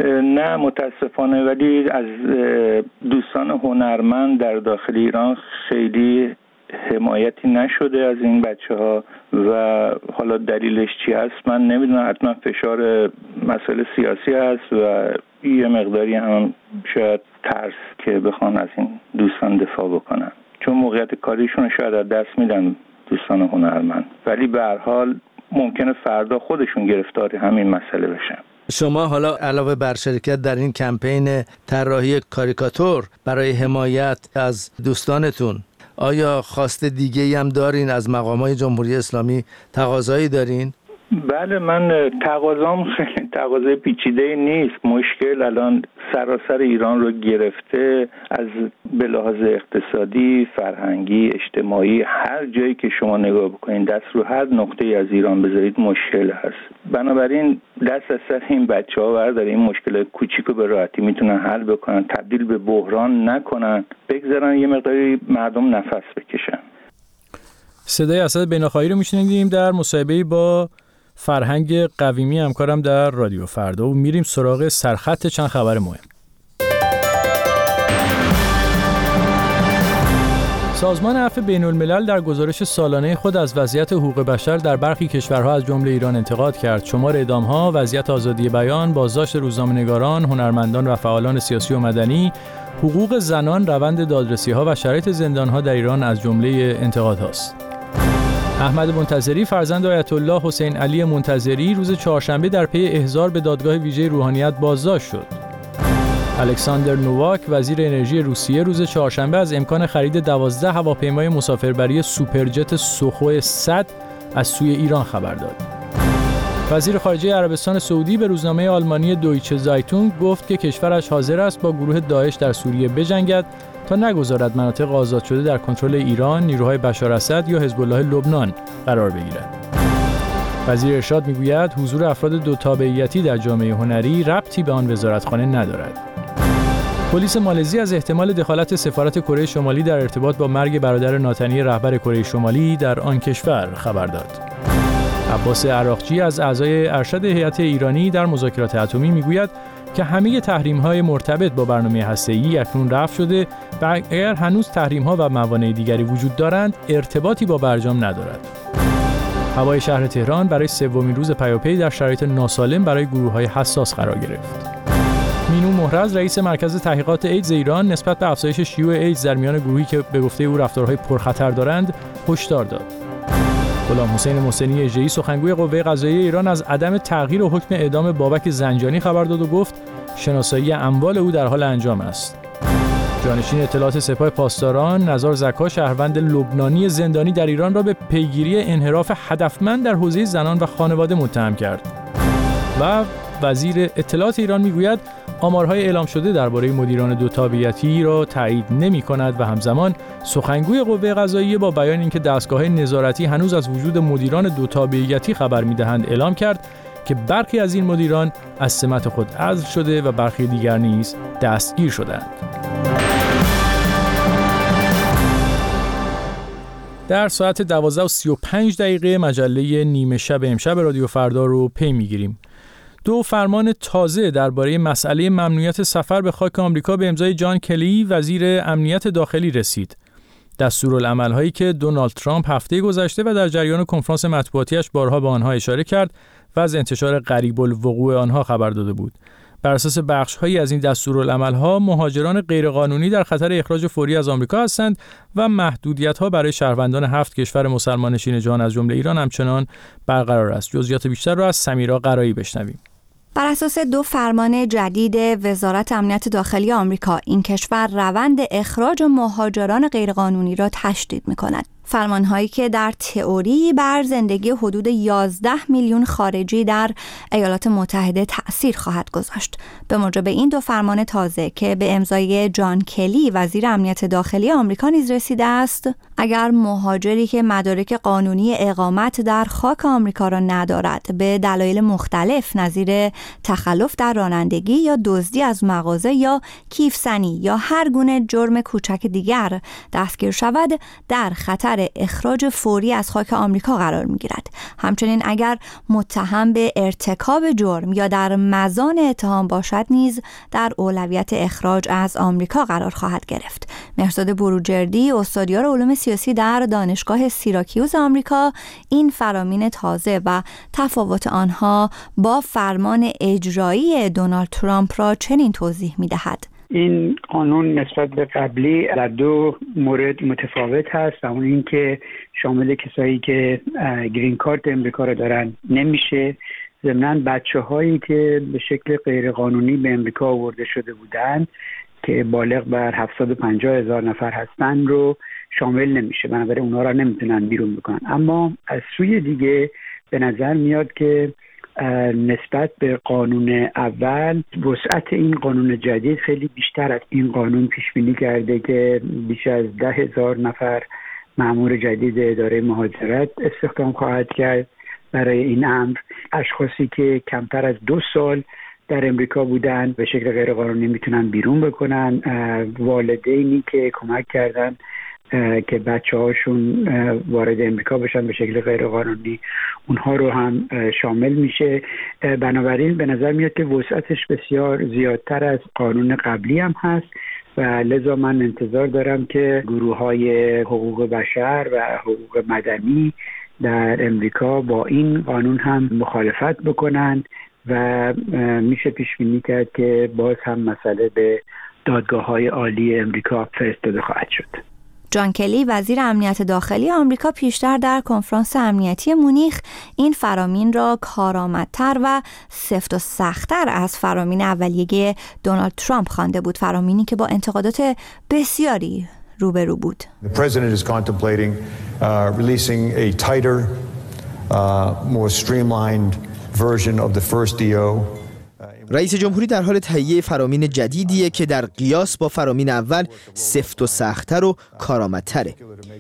نه متاسفانه، ولی از دوستان هنرمند در داخل ایران خیلی حمایتی نشده از این بچه ها و حالا دلیلش چی هست من نمیدونم. حتما فشار مسئله سیاسی هست و یه مقداری هم شاید ترس که بخوان از این دوستان دفاع بکنن، چون موقعیت کاریشون شاید از دست میدن دوستان هنرمند، ولی به هر حال ممکنه فردا خودشون گرفتار همین مسئله بشن. شما حالا علاوه بر شرکت در این کمپین طراحی کاریکاتور برای حمایت از دوستانتون، آیا خواست دیگه‌ای هم دارین از مقامات جمهوری اسلامی؟ تقاضایی دارین؟ بله، من تقاضام خیلی تقاضای پیچیده نیست. مشکل الان سراسر ایران رو گرفته، از به لحاظ اقتصادی، فرهنگی، اجتماعی، هر جایی که شما نگاه بکنین، دست رو هر نقطه‌ای از ایران بذارید مشکل هست. بنابراین دست از سر این بچه‌ها بردارین، این مشکل کوچیکو به راحتی میتونن حل بکنن، تبدیل به بحران نکنن، بگذارن یه مقداری مردم نفس بکشن. صدای اسد بیناخواهی رو میشنیدیم در مصاحبه‌ای با فرهنگ قویمی، همکارم در رادیو فردا، و میریم سراغ سرخط چند خبر مهم. سازمان عفو بین‌الملل در گزارش سالانه خود از وضعیت حقوق بشر در برخی کشورها از جمله ایران انتقاد کرد. شمار اعدام‌ها، وضعیت آزادی بیان، بازداشت روزنامه‌نگاران، هنرمندان و فعالان سیاسی و مدنی، حقوق زنان، روند دادرسی‌ها و شرایط زندان‌ها در ایران از جمله انتقادهاست. احمد منتظری فرزند آیت الله حسین علی منتظری روز چهارشنبه در پی احضار به دادگاه ویژه روحانیت بازداشت شد. الکساندر نوواک وزیر انرژی روسیه روز چهارشنبه از امکان خرید دوازده هواپیمای مسافربری سوپرجت سوخوی صد از سوی ایران خبر داد. وزیر خارجه عربستان سعودی به روزنامه آلمانی دویچه زایتونگ گفت که کشورش حاضر است با گروه داعش در سوریه بجنگد تا نگذارد مناطق آزاد شده در کنترل ایران، نیروهای بشار اسد یا حزب الله لبنان قرار بگیرد. وزیر ارشاد میگوید حضور افراد دو تابعیتی در جامعه هنری ربطی به آن وزارتخانه ندارد. پلیس مالزی از احتمال دخالت سفارت کره شمالی در ارتباط با مرگ برادر ناتنی رهبر کره شمالی در آن کشور خبر داد. عباس عراقچی از اعضای ارشد هیئت ایرانی در مذاکرات اتمی میگوید که همه تحریم‌های مرتبط با برنامه هسته‌ای اکنون رفع شده و اگر هنوز تحریم‌ها و موانع دیگری وجود دارند ارتباطی با برجام ندارد. هوای شهر تهران برای سومین روز پیاپی در شرایط ناسالم برای گروه‌های حساس قرار گرفت. مینو محرز رئیس مرکز تحقیقات ایدز ایران نسبت به افزایش شیوع ایدز در میان گروهی که به گفته او رفتارهای پرخطر دارند هشدار داد. غلام حسین محسنی اژه‌ای سخنگوی قوه قضاییه ایران از عدم تغییر حکم اعدام بابک زنجانی خبر داد و گفت شناسایی اموال او در حال انجام است. جانشین اطلاعات سپاه پاسداران نزار زکا شهروند لبنانی زندانی در ایران را به پیگیری انحراف هدفمند در حوزه زنان و خانواده متهم کرد. و وزیر اطلاعات ایران میگوید آمارهای اعلام شده درباره مدیران دو تابعیتی را تایید نمی‌کند و همزمان سخنگوی قوه قضاییه با بیان اینکه دستگاه نظارتی هنوز از وجود مدیران دو تابعیتی خبر می‌دهند اعلام کرد که برخی از این مدیران از سمت خود عزل شده و برخی دیگر نیز دستگیر شدند. در ساعت دوازده و سی و پنج دقیقه مجله نیمه شب امشب رادیو فردا رو پی می‌گیریم. دو فرمان تازه درباره مسئله ممنوعیت سفر به خاک آمریکا به امضای جان کلی وزیر امنیت داخلی رسید. دستورالعمل‌هایی که دونالد ترامپ هفته گذشته و در جریان کنفرانس مطبوعاتیش بارها به آنها اشاره کرد و از انتشار غریب الوقوع آنها خبر داده بود. بر اساس بخش‌هایی از این دستورالعمل‌ها مهاجران غیرقانونی در خطر اخراج فوری از آمریکا هستند و محدودیت‌ها برای شهروندان هفت کشور مسلمان‌نشین جهان از جمله ایران همچنان برقرار است. جزئیات بیشتر را از سمیرا قرایی بشنویم. بر اساس دو فرمان جدید وزارت امنیت داخلی آمریکا، این کشور روند اخراج مهاجران غیرقانونی را تشدید می‌کند. فرمان‌هایی که در تئوری بر زندگی حدود یازده میلیون خارجی در ایالات متحده تأثیر خواهد گذاشت. به موجب این دو فرمان تازه که به امضای جان کلی وزیر امنیت داخلی آمریکا نیز رسیده است، اگر مهاجری که مدارک قانونی اقامت در خاک آمریکا را ندارد به دلایل مختلف نظیر تخلف در رانندگی یا دزدی از مغازه یا کیفزنی یا هر گونه جرم کوچک دیگر دستگیر شود، در خطر اخراج فوری از خاک آمریکا قرار می‌گیرد. همچنین اگر متهم به ارتکاب جرم یا در مزان اتهام باشد نیز در اولویت اخراج از آمریکا قرار خواهد گرفت. مهرزاد بروجردی، استادیار علوم سیاسی در دانشگاه سیراکیوز آمریکا، این فرامین تازه و تفاوت آنها با فرمان اجرایی دونالد ترامپ را چنین توضیح می‌دهد. این قانون نسبت به قبلی در دو مورد متفاوت هست و اون این که شامل کسایی که گرین کارت امریکا را دارن نمیشه. ضمناً بچه هایی که به شکل غیرقانونی به امریکا آورده شده بودند که بالغ بر هفتصد و پنجاه هزار نفر هستن رو شامل نمیشه، بنابراین اونا را نمیتونن بیرون بکنن. اما از سوی دیگه به نظر میاد که نسبت به قانون اول وسعت این قانون جدید خیلی بیشتر از این قانون پیش بینی کرده که بیش از ده هزار نفر مأمور جدید اداره مهاجرت استخدام خواهد کرد. برای این امر اشخاصی که کمتر از دو سال در امریکا بودن به شکل غیرقانونی میتونن بیرون بکنن. والدینی که کمک کردن که بچه هاشون وارد امریکا بشن به شکل غیرقانونی، اونها رو هم شامل میشه. بنابراین به نظر میاد که وسعتش بسیار زیادتر از قانون قبلی هم هست و لذا من انتظار دارم که گروه های حقوق بشر و حقوق مدنی در امریکا با این قانون هم مخالفت بکنن و میشه پیش بینی کرد که باز هم مسئله به دادگاه های عالی امریکا فرستاده خواهد شد. جان کلی وزیر امنیت داخلی آمریکا پیشتر در کنفرانس امنیتی مونیخ این فرامین را کارآمدتر و سفت و سخت‌تر از فرامین اولیه دونالد ترامپ خوانده بود، فرامینی که با انتقادات بسیاری روبرو بود. The president is contemplating uh, releasing a tighter, uh, more streamlined version of the first D O. رئیس جمهوری در حال تهیه فرامین جدیدیه که در قیاس با فرامین اول سفت و سخت‌تر و کارآمدتره.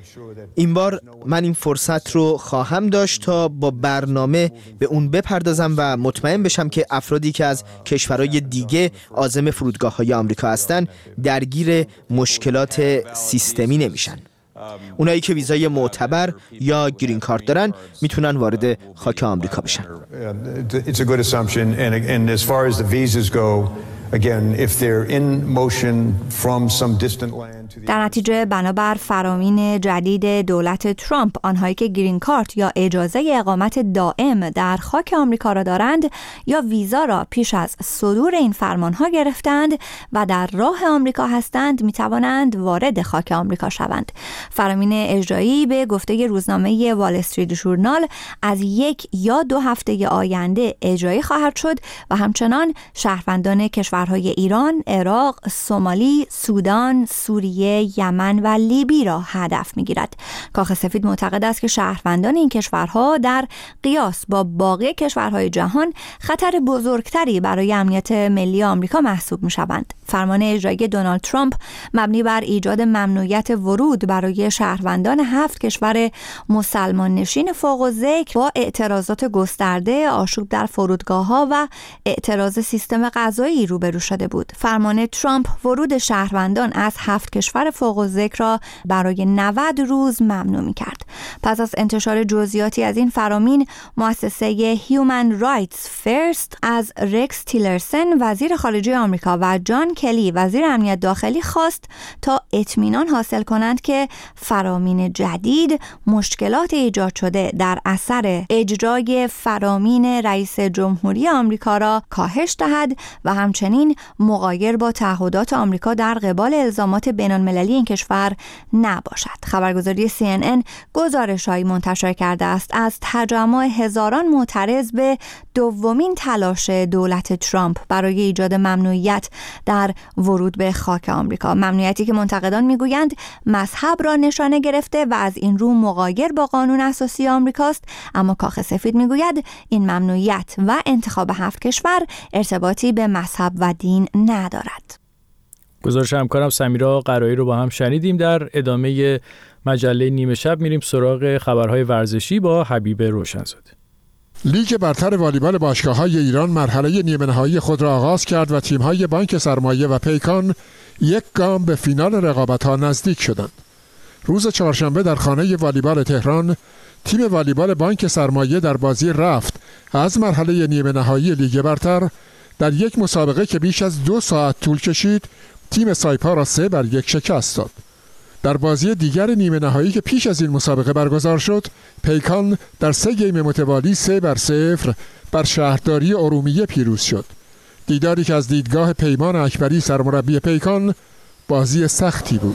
این بار من این فرصت رو خواهم داشت تا با برنامه به اون بپردازم و مطمئن بشم که افرادی که از کشورهای دیگه عازم فرودگاه‌های آمریکا هستن درگیر مشکلات سیستمی نمیشن. اونایی که ویزای معتبر یا گرین کارت دارن میتونن وارد خاک آمریکا بشن. It's a good assumption and and as far as the visas go, again, if they're in motion from some distant land. در نتیجه بنابر فرامین جدید دولت ترامپ، آنهایی که گرین کارت یا اجازه اقامت دائم در خاک آمریکا را دارند یا ویزا را پیش از صدور این فرمانها گرفتند و در راه آمریکا هستند می توانند وارد خاک آمریکا شوند. فرامین اجرایی به گفته روزنامه وال استریت ژورنال از یک یا دو هفته آینده اجرایی خواهد شد و همچنان شهروندان کشورهای ایران، عراق، سومالی، سودان، سوریه، یمن و لیبی را هدف می‌گیرد. کاخ سفید معتقد است که شهروندان این کشورها در قیاس با باقی کشورهای جهان خطر بزرگتری برای امنیت ملی آمریکا محسوب می‌شوند. فرمان اجرایی دونالد ترامپ مبنی بر ایجاد ممنوعیت ورود برای شهروندان هفت کشور مسلمان نشین فوق الذکر با اعتراضات گسترده، آشوب در فرودگاه‌ها و اعتراض سیستم قضایی روبرو شده بود. فرمان ترامپ ورود شهروندان از هفت کشور فوق الذکر را برای نود روز ممنوع می‌کرد. پس از انتشار جزئیاتی از این فرامین، مؤسسه Human Rights First از رکس تیلرسن وزیر خارجه آمریکا و جان کلی وزیر امنیت داخلی خواست تا اطمینان حاصل کنند که فرامین جدید مشکلات ایجاد شده در اثر اجرای فرامین رئیس جمهوری آمریکا را کاهش دهد و همچنین مغایر با تعهدات آمریکا در قبال الزامات بین‌المللی این کشور نباشد. خبرگزاری سی ان ان گزارش‌هایی منتشر کرده است از تجمع هزاران معترض به دومین تلاش دولت ترامپ برای ایجاد ممنوعیت در ورود به خاک آمریکا. ممنوعیتی که منتقدان میگویند مذهب را نشانه گرفته و از این رو مغایر با قانون اساسی آمریکاست، اما کاخ سفید میگوید این ممنوعیت و انتخاب هفت کشور ارتباطی به مذهب و دین ندارد. گزارش همکارم سمیرا قرایی رو با هم شنیدیم. در ادامه مجله نیمه شب میریم سراغ خبرهای ورزشی با حبیب روشنزاده. لیگ برتر والیبال باشگاه‌های ایران مرحله نیمه نهایی خود را آغاز کرد و تیم‌های بانک سرمایه و پیکان یک گام به فینال رقابت‌ها نزدیک شدند. روز چهارشنبه در خانه والیبال تهران، تیم والیبال بانک سرمایه در بازی رفت از مرحله نیمه نهایی لیگ برتر در یک مسابقه که بیش از دو ساعت طول کشید، تیم سایپا را سه بر یک شکست داد. در بازی دیگر نیمه نهایی که پیش از این مسابقه برگزار شد، پیکان در سه گیم متوالی سه بر صفر بر شهرداری ارومیه پیروز شد. دیداری که از دیدگاه پیمان اکبری سرمربی پیکان بازی سختی بود.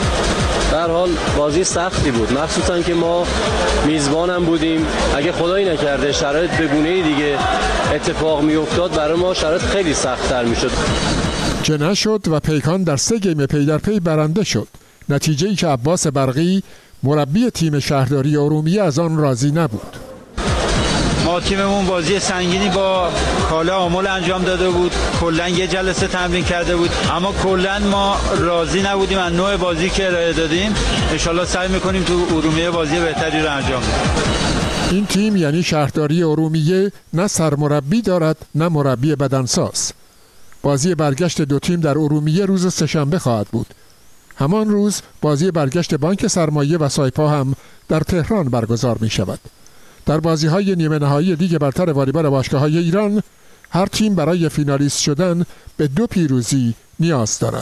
در حال بازی سختی بود، مخصوصا که ما میزبانم بودیم. اگه خدایی نکرده شرایط به گونه‌ای دیگه اتفاق میافتاد، برای ما شرایط خیلی سخت‌تر میشد. چه نشد و پیکان در سه گیم پی در پی برنده شد. نتیجه‌ای که عباس برقی مربی تیم شهرداری ارومیه از آن راضی نبود. ما تیممون بازی سنگینی با کالا آمل انجام داده بود، کلاً یه جلسه تمرین کرده بود، اما کلاً ما راضی نبودیم از نوع بازی که ارائه دادیم. ان شاءالله سعی می‌کنیم تو ارومیه بازی بهتری رو انجام بدیم. این تیم یعنی شهرداری ارومیه نه سرمربی دارد نه مربی بدنساز. بازی برگشت دو تیم در ارومیه روز سه‌شنبه خواهد بود. همان روز بازی برگشت بانک سرمایه و سایپا هم در تهران برگزار می شود. در بازی‌های نیمه نهایی لیگ برتر والیبال باشگاه‌های ایران، هر تیم برای فینالیست شدن به دو پیروزی نیاز دارد.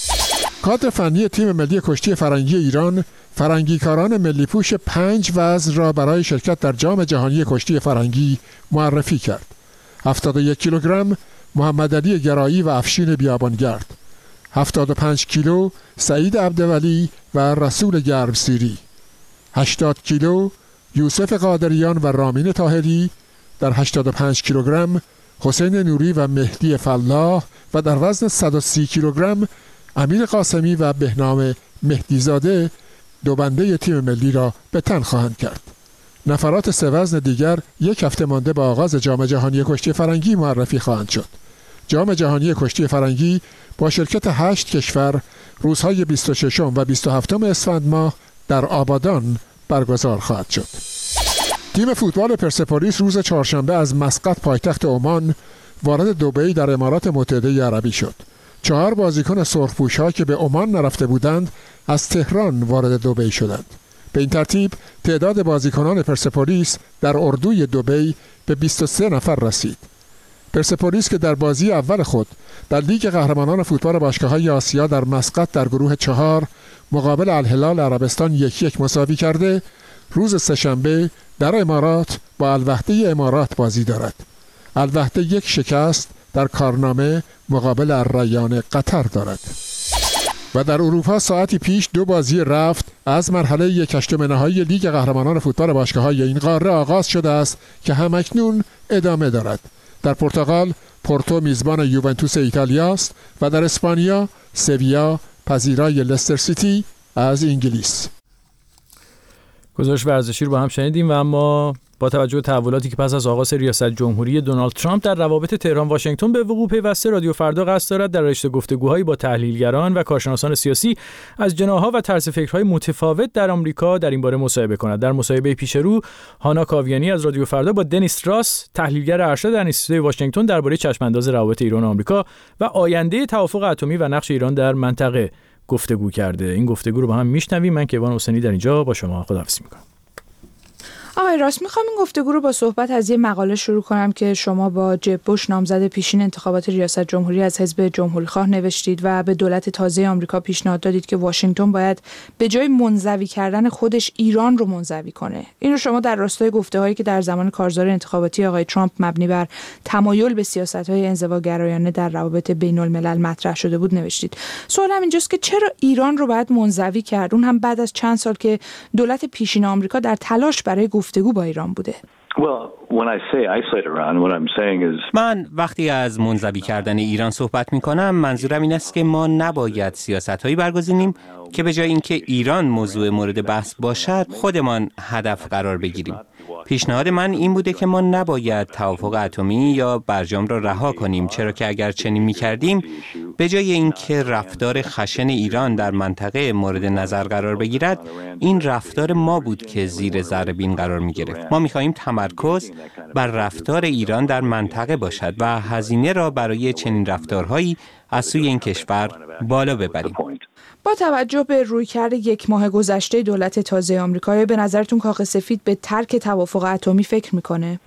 کادر فنی تیم ملی کشتی فرنگی ایران فرنگیکاران ملی پوش پنج وزن را برای شرکت در جام جهانی کشتی فرنگی معرفی کرد. هفتاد و یک کیلوگرم محمدعلی گرایی و افشین بیابانگرد، هفتاد و پنج کیلو سعید عبدولی و رسول گرمسیری، هشتاد کیلو یوسف قادریان و رامین طاهری، در هشتاد و پنج کیلوگرم حسین نوری و مهدی فلاح و در وزن صد و سی کیلوگرم امیر قاسمی و بهنام مهدیزاده دو بنده تیم ملی را به تن خواهند کرد. نفرات سه وزن دیگر یک هفته مانده با آغاز جام جهانی کشتی فرنگی معرفی خواهند شد. جام جهانی کشتی فرنگی با شرکت هشت کشور روزهای بیست و ششم و بیست و هفتم اسفند ماه در آبادان برگزار خواهد شد. تیم فوتبال پرسپولیس روز چهارشنبه از مسقط پایتخت عمان وارد دبی در امارات متحده عربی شد. چهار بازیکن سرخپوش‌ها که به عمان نرفته بودند از تهران وارد دبی شدند. به این ترتیب تعداد بازیکنان پرسپولیس در اردوی دبی به بیست و سه نفر رسید. پرسپولیس که در بازی اول خود در لیگ قهرمانان فوتبال باشگاه‌های آسیا در مسقط در گروه چهار مقابل الهلال عربستان یک یک مساوی کرده، روز سه‌شنبه در امارات با الوحده امارات بازی دارد. الوحده یک شکست در کارنامه مقابل الریان قطر دارد. و در اروپا ساعتی پیش دو بازی رفت از مرحله یک هشتم نهایی لیگ قهرمانان فوتبال باشگاه‌های این قاره آغاز شده است که همکنون ادامه دارد. در پرتغال پورتو میزبان یوونتوس ایتالیا است و در اسپانیا سویا پذیرای لستر سیتی از انگلیس. گزارش ورزشی رو با هم شنیدیم و اما با توجه به تحولاتی که پس از آغاز ریاست جمهوری دونالد ترامپ در روابط تهران واشنگتن به وقوع پیوسته، رادیو فردا قصد دارد در رشته گفتگوهایی با تحلیلگران و کارشناسان سیاسی از جناح‌ها و طرز فکرهای متفاوت در آمریکا در این باره مصاحبه کند. در مصاحبه پیش رو هانا کاویانی از رادیو فردا با دنیس راس، تحلیلگر ارشد در انستیتوی واشنگتن، درباره چشم‌انداز روابط ایران و آمریکا و آینده توافق اتمی و نقش ایران در منطقه گفتگو کرده. این گفتگو رو با هم میشنویم. من کیوان حسینی در اینجا با شما خداحافظی می‌کنم. آقای راست، میخوام این گفتگو رو با صحبت از یه مقاله شروع کنم که شما با جب بوش نامزد پیشین انتخابات ریاست جمهوری از حزب جمهوری‌خواه نوشتید و به دولت تازه آمریکا پیشنهاد دادید که واشنگتن باید به جای منزوی کردن خودش ایران رو منزوی کنه. این رو شما در راستای گفته‌هایی که در زمان کارزار انتخاباتی آقای ترامپ مبنی بر تمایل به سیاست‌های انزواگرایانه در روابط بین‌الملل مطرح شده بود نوشتید. سوالم اینجاست که چرا ایران رو باید منزوی کرد، اون هم بعد از چند سال که دولت پیشین آمریکا در تلاش برای گفتگو با ایران بوده؟ من وقتی از منزوی کردن ایران صحبت می کنم منظورم این است که ما نباید سیاست هایی برگزینیم که به جای اینکه ایران موضوع مورد بحث باشد خودمان هدف قرار بگیریم. پیشنهاد من این بوده که ما نباید توافق اتمی یا برجام را رها کنیم، چرا که اگر چنین می‌کردیم به جای اینکه رفتار خشن ایران در منطقه مورد نظر قرار بگیرد، این رفتار ما بود که زیر ذره بین قرار می‌گرفت. ما می‌خواهیم تمرکز بر رفتار ایران در منطقه باشد و هزینه را برای چنین رفتارهایی از سوی این کشور بالا ببریم. با توجه به رویکرد یک ماه گذشته دولت تازه آمریکا، به نظرتون کاخ سفید به ترک توافق اتمی فکر میکنه؟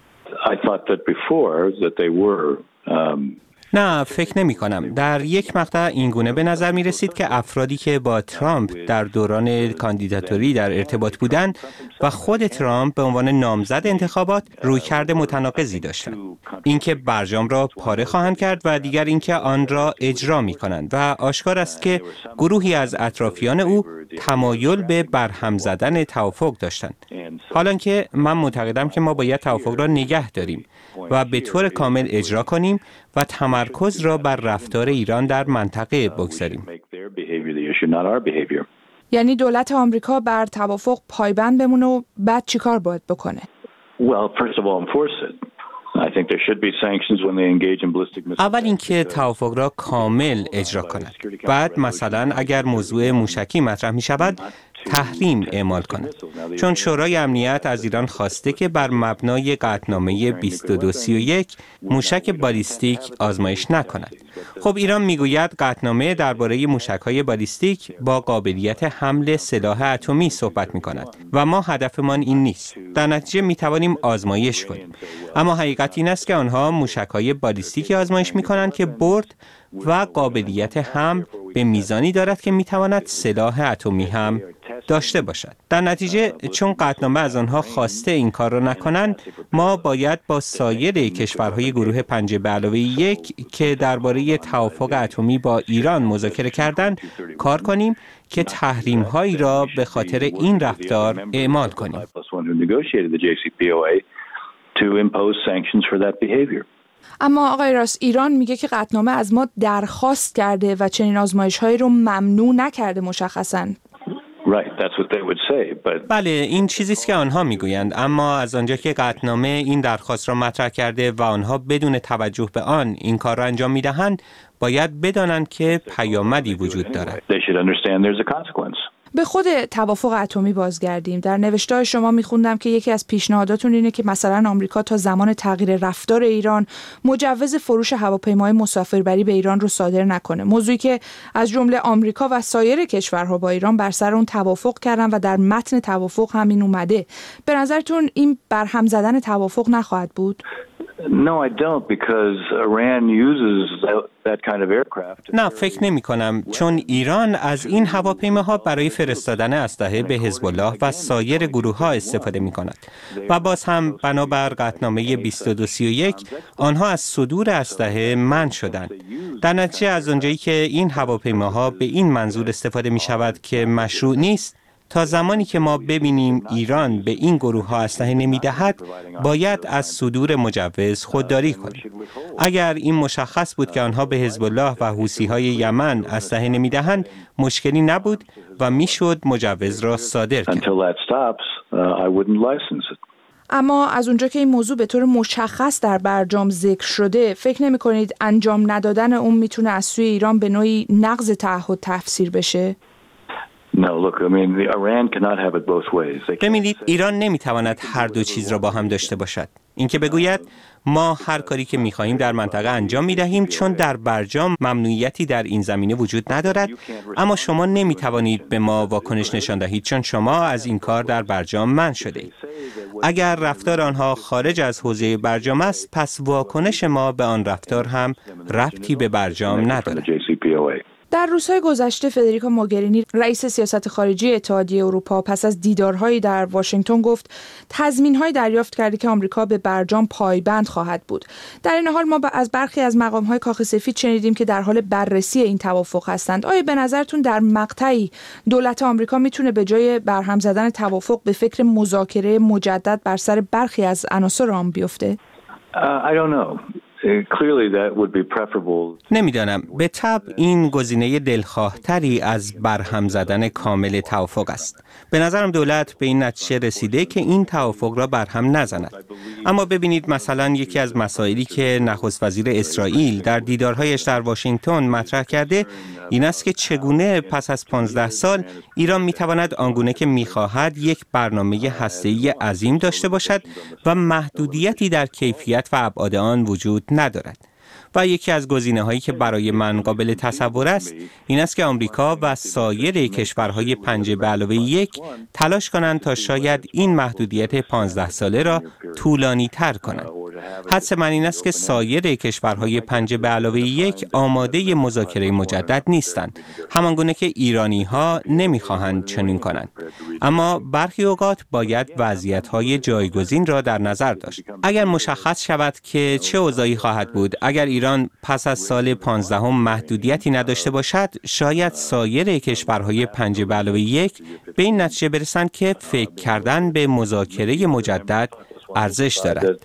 نه، فکر نمی کنم. در یک مقطع این گونه به نظر می رسید که افرادی که با ترامپ در دوران کاندیداتوری در ارتباط بودند و خود ترامپ به عنوان نامزد انتخابات رویکرد متناقضی داشتند. اینکه برجام را پاره خواهند کرد و دیگر اینکه آن را اجرا می کنند و آشکار است که گروهی از اطرافیان او تمایل به برهم زدن توافق داشتند. حالانکه من معتقدم که ما باید توافق را نگه داریم و به طور کامل اجرا کنیم و تمرکز را بر رفتار ایران در منطقه بگذاریم. یعنی دولت آمریکا بر توافق پایبند بمونه و بعد چیکار باید بکنه؟ اول اینکه توافق را کامل اجرا کند. بعد مثلا اگر موضوع موشکی مطرح می شود تحریم اعمال کند، چون شورای امنیت از ایران خواسته که بر مبنای قطعنامه بیست و دو سی و یک موشک بالیستیک آزمایش نکند. خب ایران میگوید قطعنامه درباره موشک‌های بالیستیک با قابلیت حمل سلاح اتمی صحبت می‌کند و ما هدفمان این نیست. در نتیجه می‌توانیم آزمایش کنیم. اما حقیقت این است که آنها موشک‌های بالیستیکی آزمایش می‌کنند که برد و قابلیت حمل به میزانی دارد که می‌تواند سلاح اتمی هم داشته باشد. در نتیجه چون قطعنامه از آنها خواسته این کار را نکنند، ما باید با سایر کشورهای گروه پنج به علاوه یک که درباره توافق اتمی با ایران مذاکره کردند کار کنیم که تحریم هایی را به خاطر این رفتار اعمال کنیم. اما آقای راست، ایران میگه که قطعنامه از ما درخواست کرده و چنین آزمایش‌هایی رو ممنوع نکرده مشخصاً. بله، این چیزی است که آنها میگویند، اما از آنجا که قطعنامه این درخواست را مطرح کرده و آنها بدون توجه به آن این کار را انجام میدهند، باید بدانند که پیامدی وجود دارد. به خود توافق اتمی بازگردیم. در نوشته‌های شما می‌خوندم که یکی از پیشنهاداتون اینه که مثلا آمریکا تا زمان تغییر رفتار ایران مجوز فروش هواپیمای مسافربری به ایران رو صادر نکنه. موضوعی که از جمله آمریکا و سایر کشورها با ایران بر سر اون توافق کردن و در متن توافق همین اومده. به نظرتون این برهم زدن توافق نخواهد بود؟ No, I don't, because Iran uses that, that kind of aircraft. نه، فکر نمی کنم، چون ایران از این هواپیماها برای فرستادن اسلحه به حزب الله و سایر گروه ها استفاده می کند و باز هم بنابر قطعنامه بیست و دو سی و یک آنها از صدور اسلحه منع شدند. در نتیجه از اونجایی که این هواپیماها به این منظور استفاده می شود که مشروع نیست، تا زمانی که ما ببینیم ایران به این گروه ها اسلحه نمی‌دهد، باید از صدور مجوز خودداری کنیم. اگر این مشخص بود که آنها به حزب الله و حوثی‌های یمن اسلحه نمی‌دهند، مشکلی نبود و میشد مجوز را صادر کرد. اما از اونجا که این موضوع به طور مشخص در برجام ذکر شده، فکر نمی کنید انجام ندادن اون میتونه از سوی ایران به نوعی نقض تعهد تفسیر بشه؟ ببینید، ایران نمیتواند هر دو چیز را با هم داشته باشد. اینکه بگوید ما هر کاری که میخواهیم در منطقه انجام میدهیم چون در برجام ممنوعیتی در این زمینه وجود ندارد، اما شما نمیتوانید به ما واکنش نشان دهید چون شما از این کار در برجام منع شده اید. اگر رفتار آنها خارج از حوزه برجام است، پس واکنش ما به آن رفتار هم ربطی به برجام ندارد. در روزهای گذشته فدریکا موگرینی رئیس سیاست خارجی اتحادیه اروپا پس از دیدارهایی در واشنگتن گفت تضمین‌های دریافت کرده که آمریکا به برجام پایبند خواهد بود. در این حال ما از برخی از مقام‌های کاخ سفید شنیدیم که در حال بررسی این توافق هستند. آیا به نظرتون در مقطعی دولت آمریکا میتونه به جای برهم زدن توافق به فکر مذاکره مجدد بر سر برخی از عناصر آن بیفته؟ Uh, I don't know. نمیدانم. به طبع این گزینه دلخواهتری از برهم زدن کامل توافق است. به نظرم دولت به این نتیجه رسیده که این توافق را برهم نزند. اما ببینید، مثلا یکی از مسائلی که نخست وزیر اسرائیل در دیدارهایش در واشنگتن مطرح کرده این است که چگونه پس از پانزده سال ایران میتواند آنگونه که میخواهد یک برنامه هسته‌ای عظیم داشته باشد و محدودیتی در کیفیت و ابعاد آن وجود ندارد. و یکی از گزینه‌هایی که برای من قابل تصور است این است که آمریکا و سایر کشورهای پنج به علاوه یک تلاش کنند تا شاید این محدودیت پانزده ساله را طولانی تر کنند. حدس من این است که سایر کشورهای پنج به علاوه یک آماده مذاکره مجدد نیستند، همانگونه که ایرانی‌ها نمی‌خواهند چنین کنند. اما برخی اوقات باید وضعیت‌های جایگزین را در نظر داشت. اگر مشخص شود که چه اوضاعی خواهد بود اگر ایران پس از سال پانزدهم محدودیتی نداشته باشد، شاید سایر کشورهای پنج به علاوه یک به این نتیجه برسند که فکر کردن به مذاکره مجدد ارزش دارد.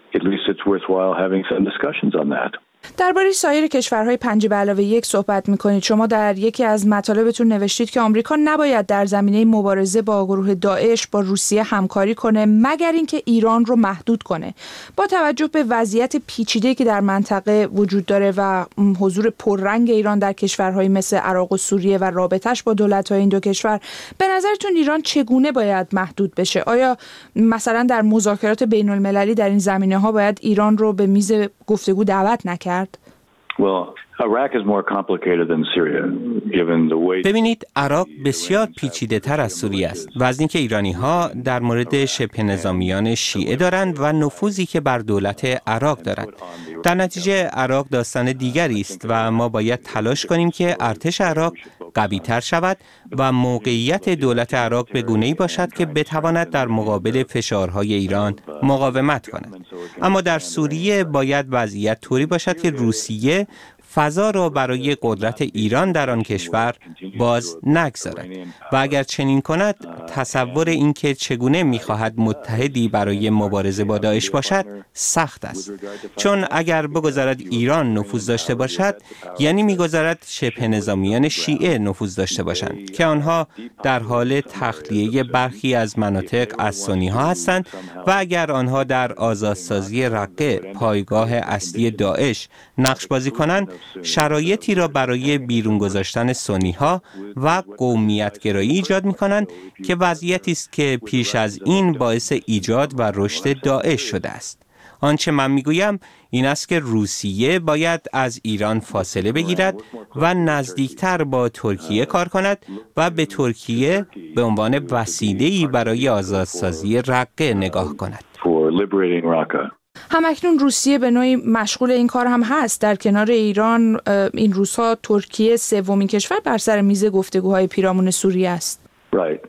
درباره سایر کشورهای پنج به علاوه یک صحبت می‌کنید. شما در یکی از مطالبتون نوشتید که آمریکا نباید در زمینه مبارزه با گروه داعش با روسیه همکاری کنه مگر اینکه ایران رو محدود کنه. با توجه به وضعیت پیچیده‌ای که در منطقه وجود داره و حضور پررنگ ایران در کشورهای مثل عراق و سوریه و رابطش با دولت‌های این دو کشور، به نظرتون ایران چگونه باید محدود بشه؟ آیا مثلا در مذاکرات بین‌المللی در این زمینه‌ها باید ایران رو به میز گفتگو دعوت نکرد؟ ببینید، عراق بسیار پیچیده تر از سوریه است و از اینکه ایرانی ها در مورد شبه نظامیان شیعه دارند و نفوذی که بر دولت عراق دارند. در نتیجه عراق داستان دیگری است و ما باید تلاش کنیم که ارتش عراق قوی تر شود و موقعیت دولت عراق به گونه‌ای باشد که بتواند در مقابل فشارهای ایران مقاومت کند. اما در سوریه باید وضعیت طوری باشد که روسیه فضا را برای قدرت ایران در آن کشور باز نگذارد و اگر چنین کند تصور اینکه چگونه می‌خواهد متحدی برای مبارزه با داعش باشد سخت است، چون اگر بگذارد ایران نفوذ داشته باشد یعنی می‌گذارد شبه نظامیان شیعه نفوذ داشته باشند که آنها در حال تخلیه برخی از مناطق از سنی‌ها هستند و اگر آنها در آزادسازی رقه پایگاه اصلی داعش نقش بازی کنند شرایطی را برای بیرون گذاشتن سنی‌ها و قومیت‌گرایی ایجاد می‌کنند که وضعیتی است که پیش از این باعث ایجاد و رشد داعش شده است. آنچه من میگویم این است که روسیه باید از ایران فاصله بگیرد و نزدیکتر با ترکیه کار کند و به ترکیه به عنوان وسیله‌ای برای آزادسازی رقه نگاه کند. همکنون روسیه به نوعی مشغول این کار هم هست. در کنار ایران این روزها ترکیه سومین کشور بر سر میز گفتگوهای پیرامون سوریه است. Right.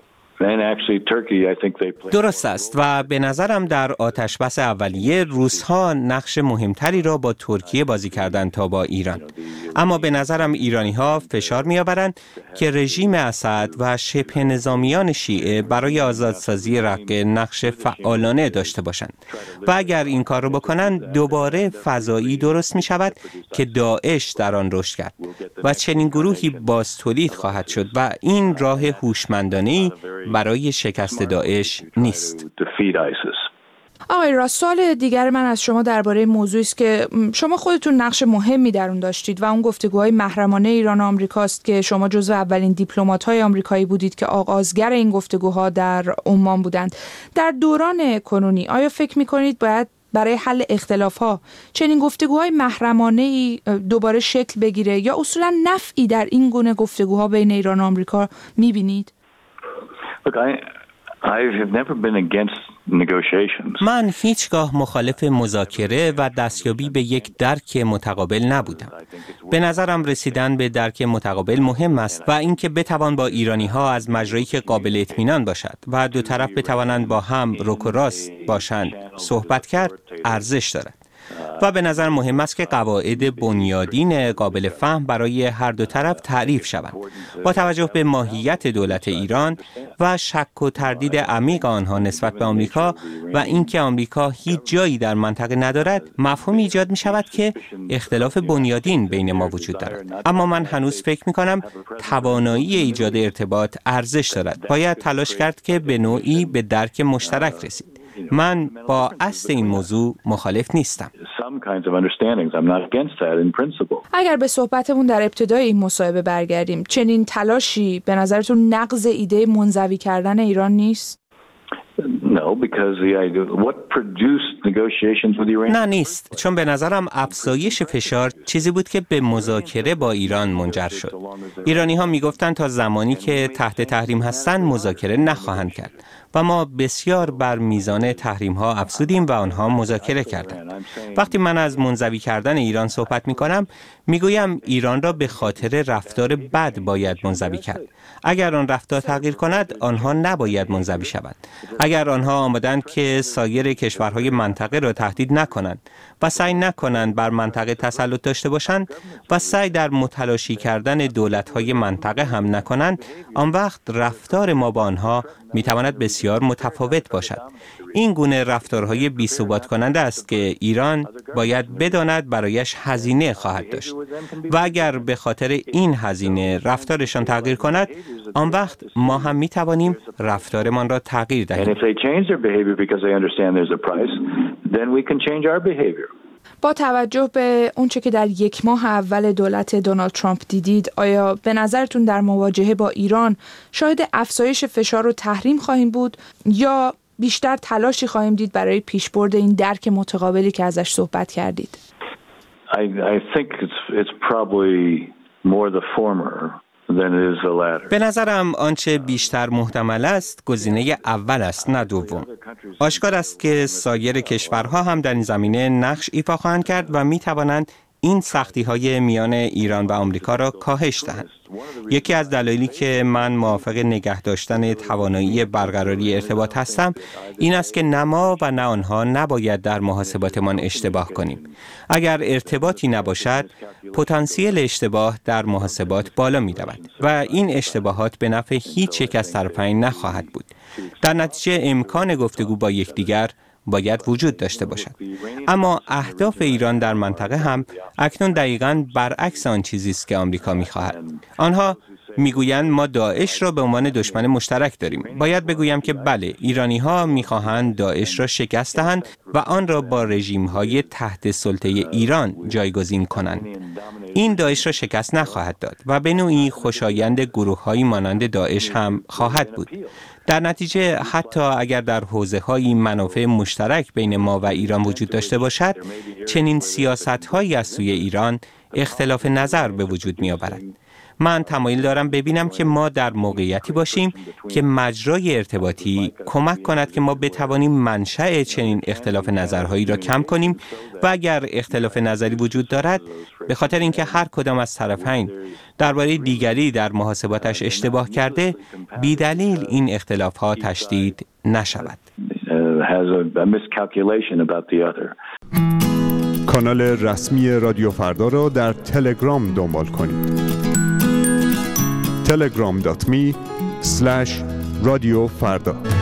درست است و به نظرم در آتشبس اولیه روس‌ها نقش مهمتری را با ترکیه بازی کردند تا با ایران، اما به نظرم ایرانی‌ها فشار می‌آورند که رژیم اسد و شبه نظامیان شیعه برای آزادسازی رقه نقش فعالانه داشته باشند و اگر این کار را بکنند دوباره فضایی درست می‌شود که داعش در آن رشد کرد و چنین گروهی باز تولید خواهد شد و این راه هوشمندانه‌ای برای شکست داعش نیست. آقای راست، سوال دیگر من از شما درباره موضوعی است که شما خودتون نقش مهمی در اون داشتید و اون گفتگوهای محرمانه ایران و آمریکاست که شما جزو اولین دیپلمات‌های آمریکایی بودید که آغازگر این گفتگوها در عمان بودند. در دوران کنونی آیا فکر می‌کنید باید برای حل اختلاف‌ها چنین گفتگوهای محرمانه‌ای دوباره شکل بگیره یا اصولاً نفعی در این گونه گفتگوها بین ایران و آمریکا می‌بینید؟ Look, I, I have never been against negotiations. من هیچگاه مخالف مذاکره و دستیابی به یک درک متقابل نبودم. به نظرم رسیدن به درک متقابل مهم است و اینکه بتوان با ایرانی‌ها از مجرایی که قابل اطمینان باشد و دو طرف بتوانند با هم رک و راست باشند صحبت کرد ارزش دارد. و به نظر مهم است که قواعد بنیادین قابل فهم برای هر دو طرف تعریف شوند. با توجه به ماهیت دولت ایران و شک و تردید عمیق آنها نسبت به آمریکا و اینکه آمریکا هیچ جایی در منطقه ندارد، مفهوم ایجاد می شود که اختلاف بنیادین بین ما وجود دارد. اما من هنوز فکر می کنم توانایی ایجاد ارتباط ارزش دارد. باید تلاش کرد که به نوعی به درک مشترک رسید. من با اصل این موضوع مخالف نیستم. اگر به صحبتمون در ابتدای این مصاحبه برگردیم، چنین تلاشی به نظرتون نقض ایده منزوی کردن ایران نیست؟ نه نیست، چون به نظرم افزایش فشار چیزی بود که به مذاکره با ایران منجر شد. ایرانی ها می گفتند تا زمانی که تحت تحریم هستند مذاکره نخواهند کرد و ما بسیار بر میزان تحریم ها افزودیم و آنها مذاکره کردند. وقتی من از منزوی کردن ایران صحبت می کنم می گویم ایران را به خاطر رفتار بد باید منزوی کرد. اگر آن رفتار تغییر کند آنها نباید منزوی شوند. اگر آنها آمدند که سایر کشورهای منطقه را تهدید نکنند و سعی نکنند بر منطقه تسلط داشته باشند و سعی در متلاشی کردن دولت‌های منطقه هم نکنند، آن وقت رفتار ما با آنها میتواند بسیار متفاوت باشد. این گونه رفتارهای بی‌ثبات کننده است که ایران باید بداند برایش هزینه خواهد داشت و اگر به خاطر این هزینه رفتارشان تغییر کند، آن وقت ما هم میتوانیم رفتارمان را تغییر دهیم. با توجه به اونچه که در یک ماه اول دولت دونالد ترامپ دیدید، آیا به نظرتون در مواجهه با ایران شاهد افزایش فشار و تحریم خواهیم بود یا بیشتر تلاشی خواهیم دید برای پیشبرد این درک متقابلی که ازش صحبت کردید؟ I, I think it's, it's probably more the former. به نظرم آنچه بیشتر محتمل است گزینه اول است نه دوم. آشکار است که سایر کشورها هم در این زمینه نقش ایفا خواهند کرد و می توانند این سختی‌های میان ایران و آمریکا را کاهش دهند. یکی از دلایلی که من موافق نگه داشتن توانایی برقراری ارتباط هستم این است که نه ما و نه آنها نباید در محاسباتمان اشتباه کنیم. اگر ارتباطی نباشد، پتانسیل اشتباه در محاسبات بالا می رود و این اشتباهات به نفع هیچ یک از طرفین نخواهد بود. در نتیجه امکان گفتگو با یکدیگر باید وجود داشته باشد. اما اهداف ایران در منطقه هم اکنون دقیقاً برعکس آن چیزی است که آمریکا می‌خواهد. آنها میگویند ما داعش را به عنوان دشمن مشترک داریم. باید بگویم که بله، ایرانی‌ها می‌خواهند داعش را شکست دهند و آن را با رژیم‌های تحت سلطه ایران جایگزین کنند. این داعش را شکست نخواهد داد و به نوعی خوشایند گروه‌هایی مانند داعش هم خواهد بود. در نتیجه حتی اگر در حوزه‌های منافع مشترک بین ما و ایران وجود داشته باشد، چنین سیاست‌هایی از سوی ایران اختلاف نظر به وجود می‌آورد. من تمایل دارم ببینم که ما در موقعیتی باشیم که مجرای ارتباطی کمک کند که ما بتوانیم منشأ چنین اختلاف نظرهایی را کم کنیم و اگر اختلاف نظری وجود دارد، به خاطر اینکه هر کدام از طرفین درباره دیگری در محاسباتش اشتباه کرده، بی‌دلیل این اختلاف‌ها تشدید نشود. کانال رسمی رادیو فردا را در تلگرام دنبال کنید. telegram dot me slash radio farda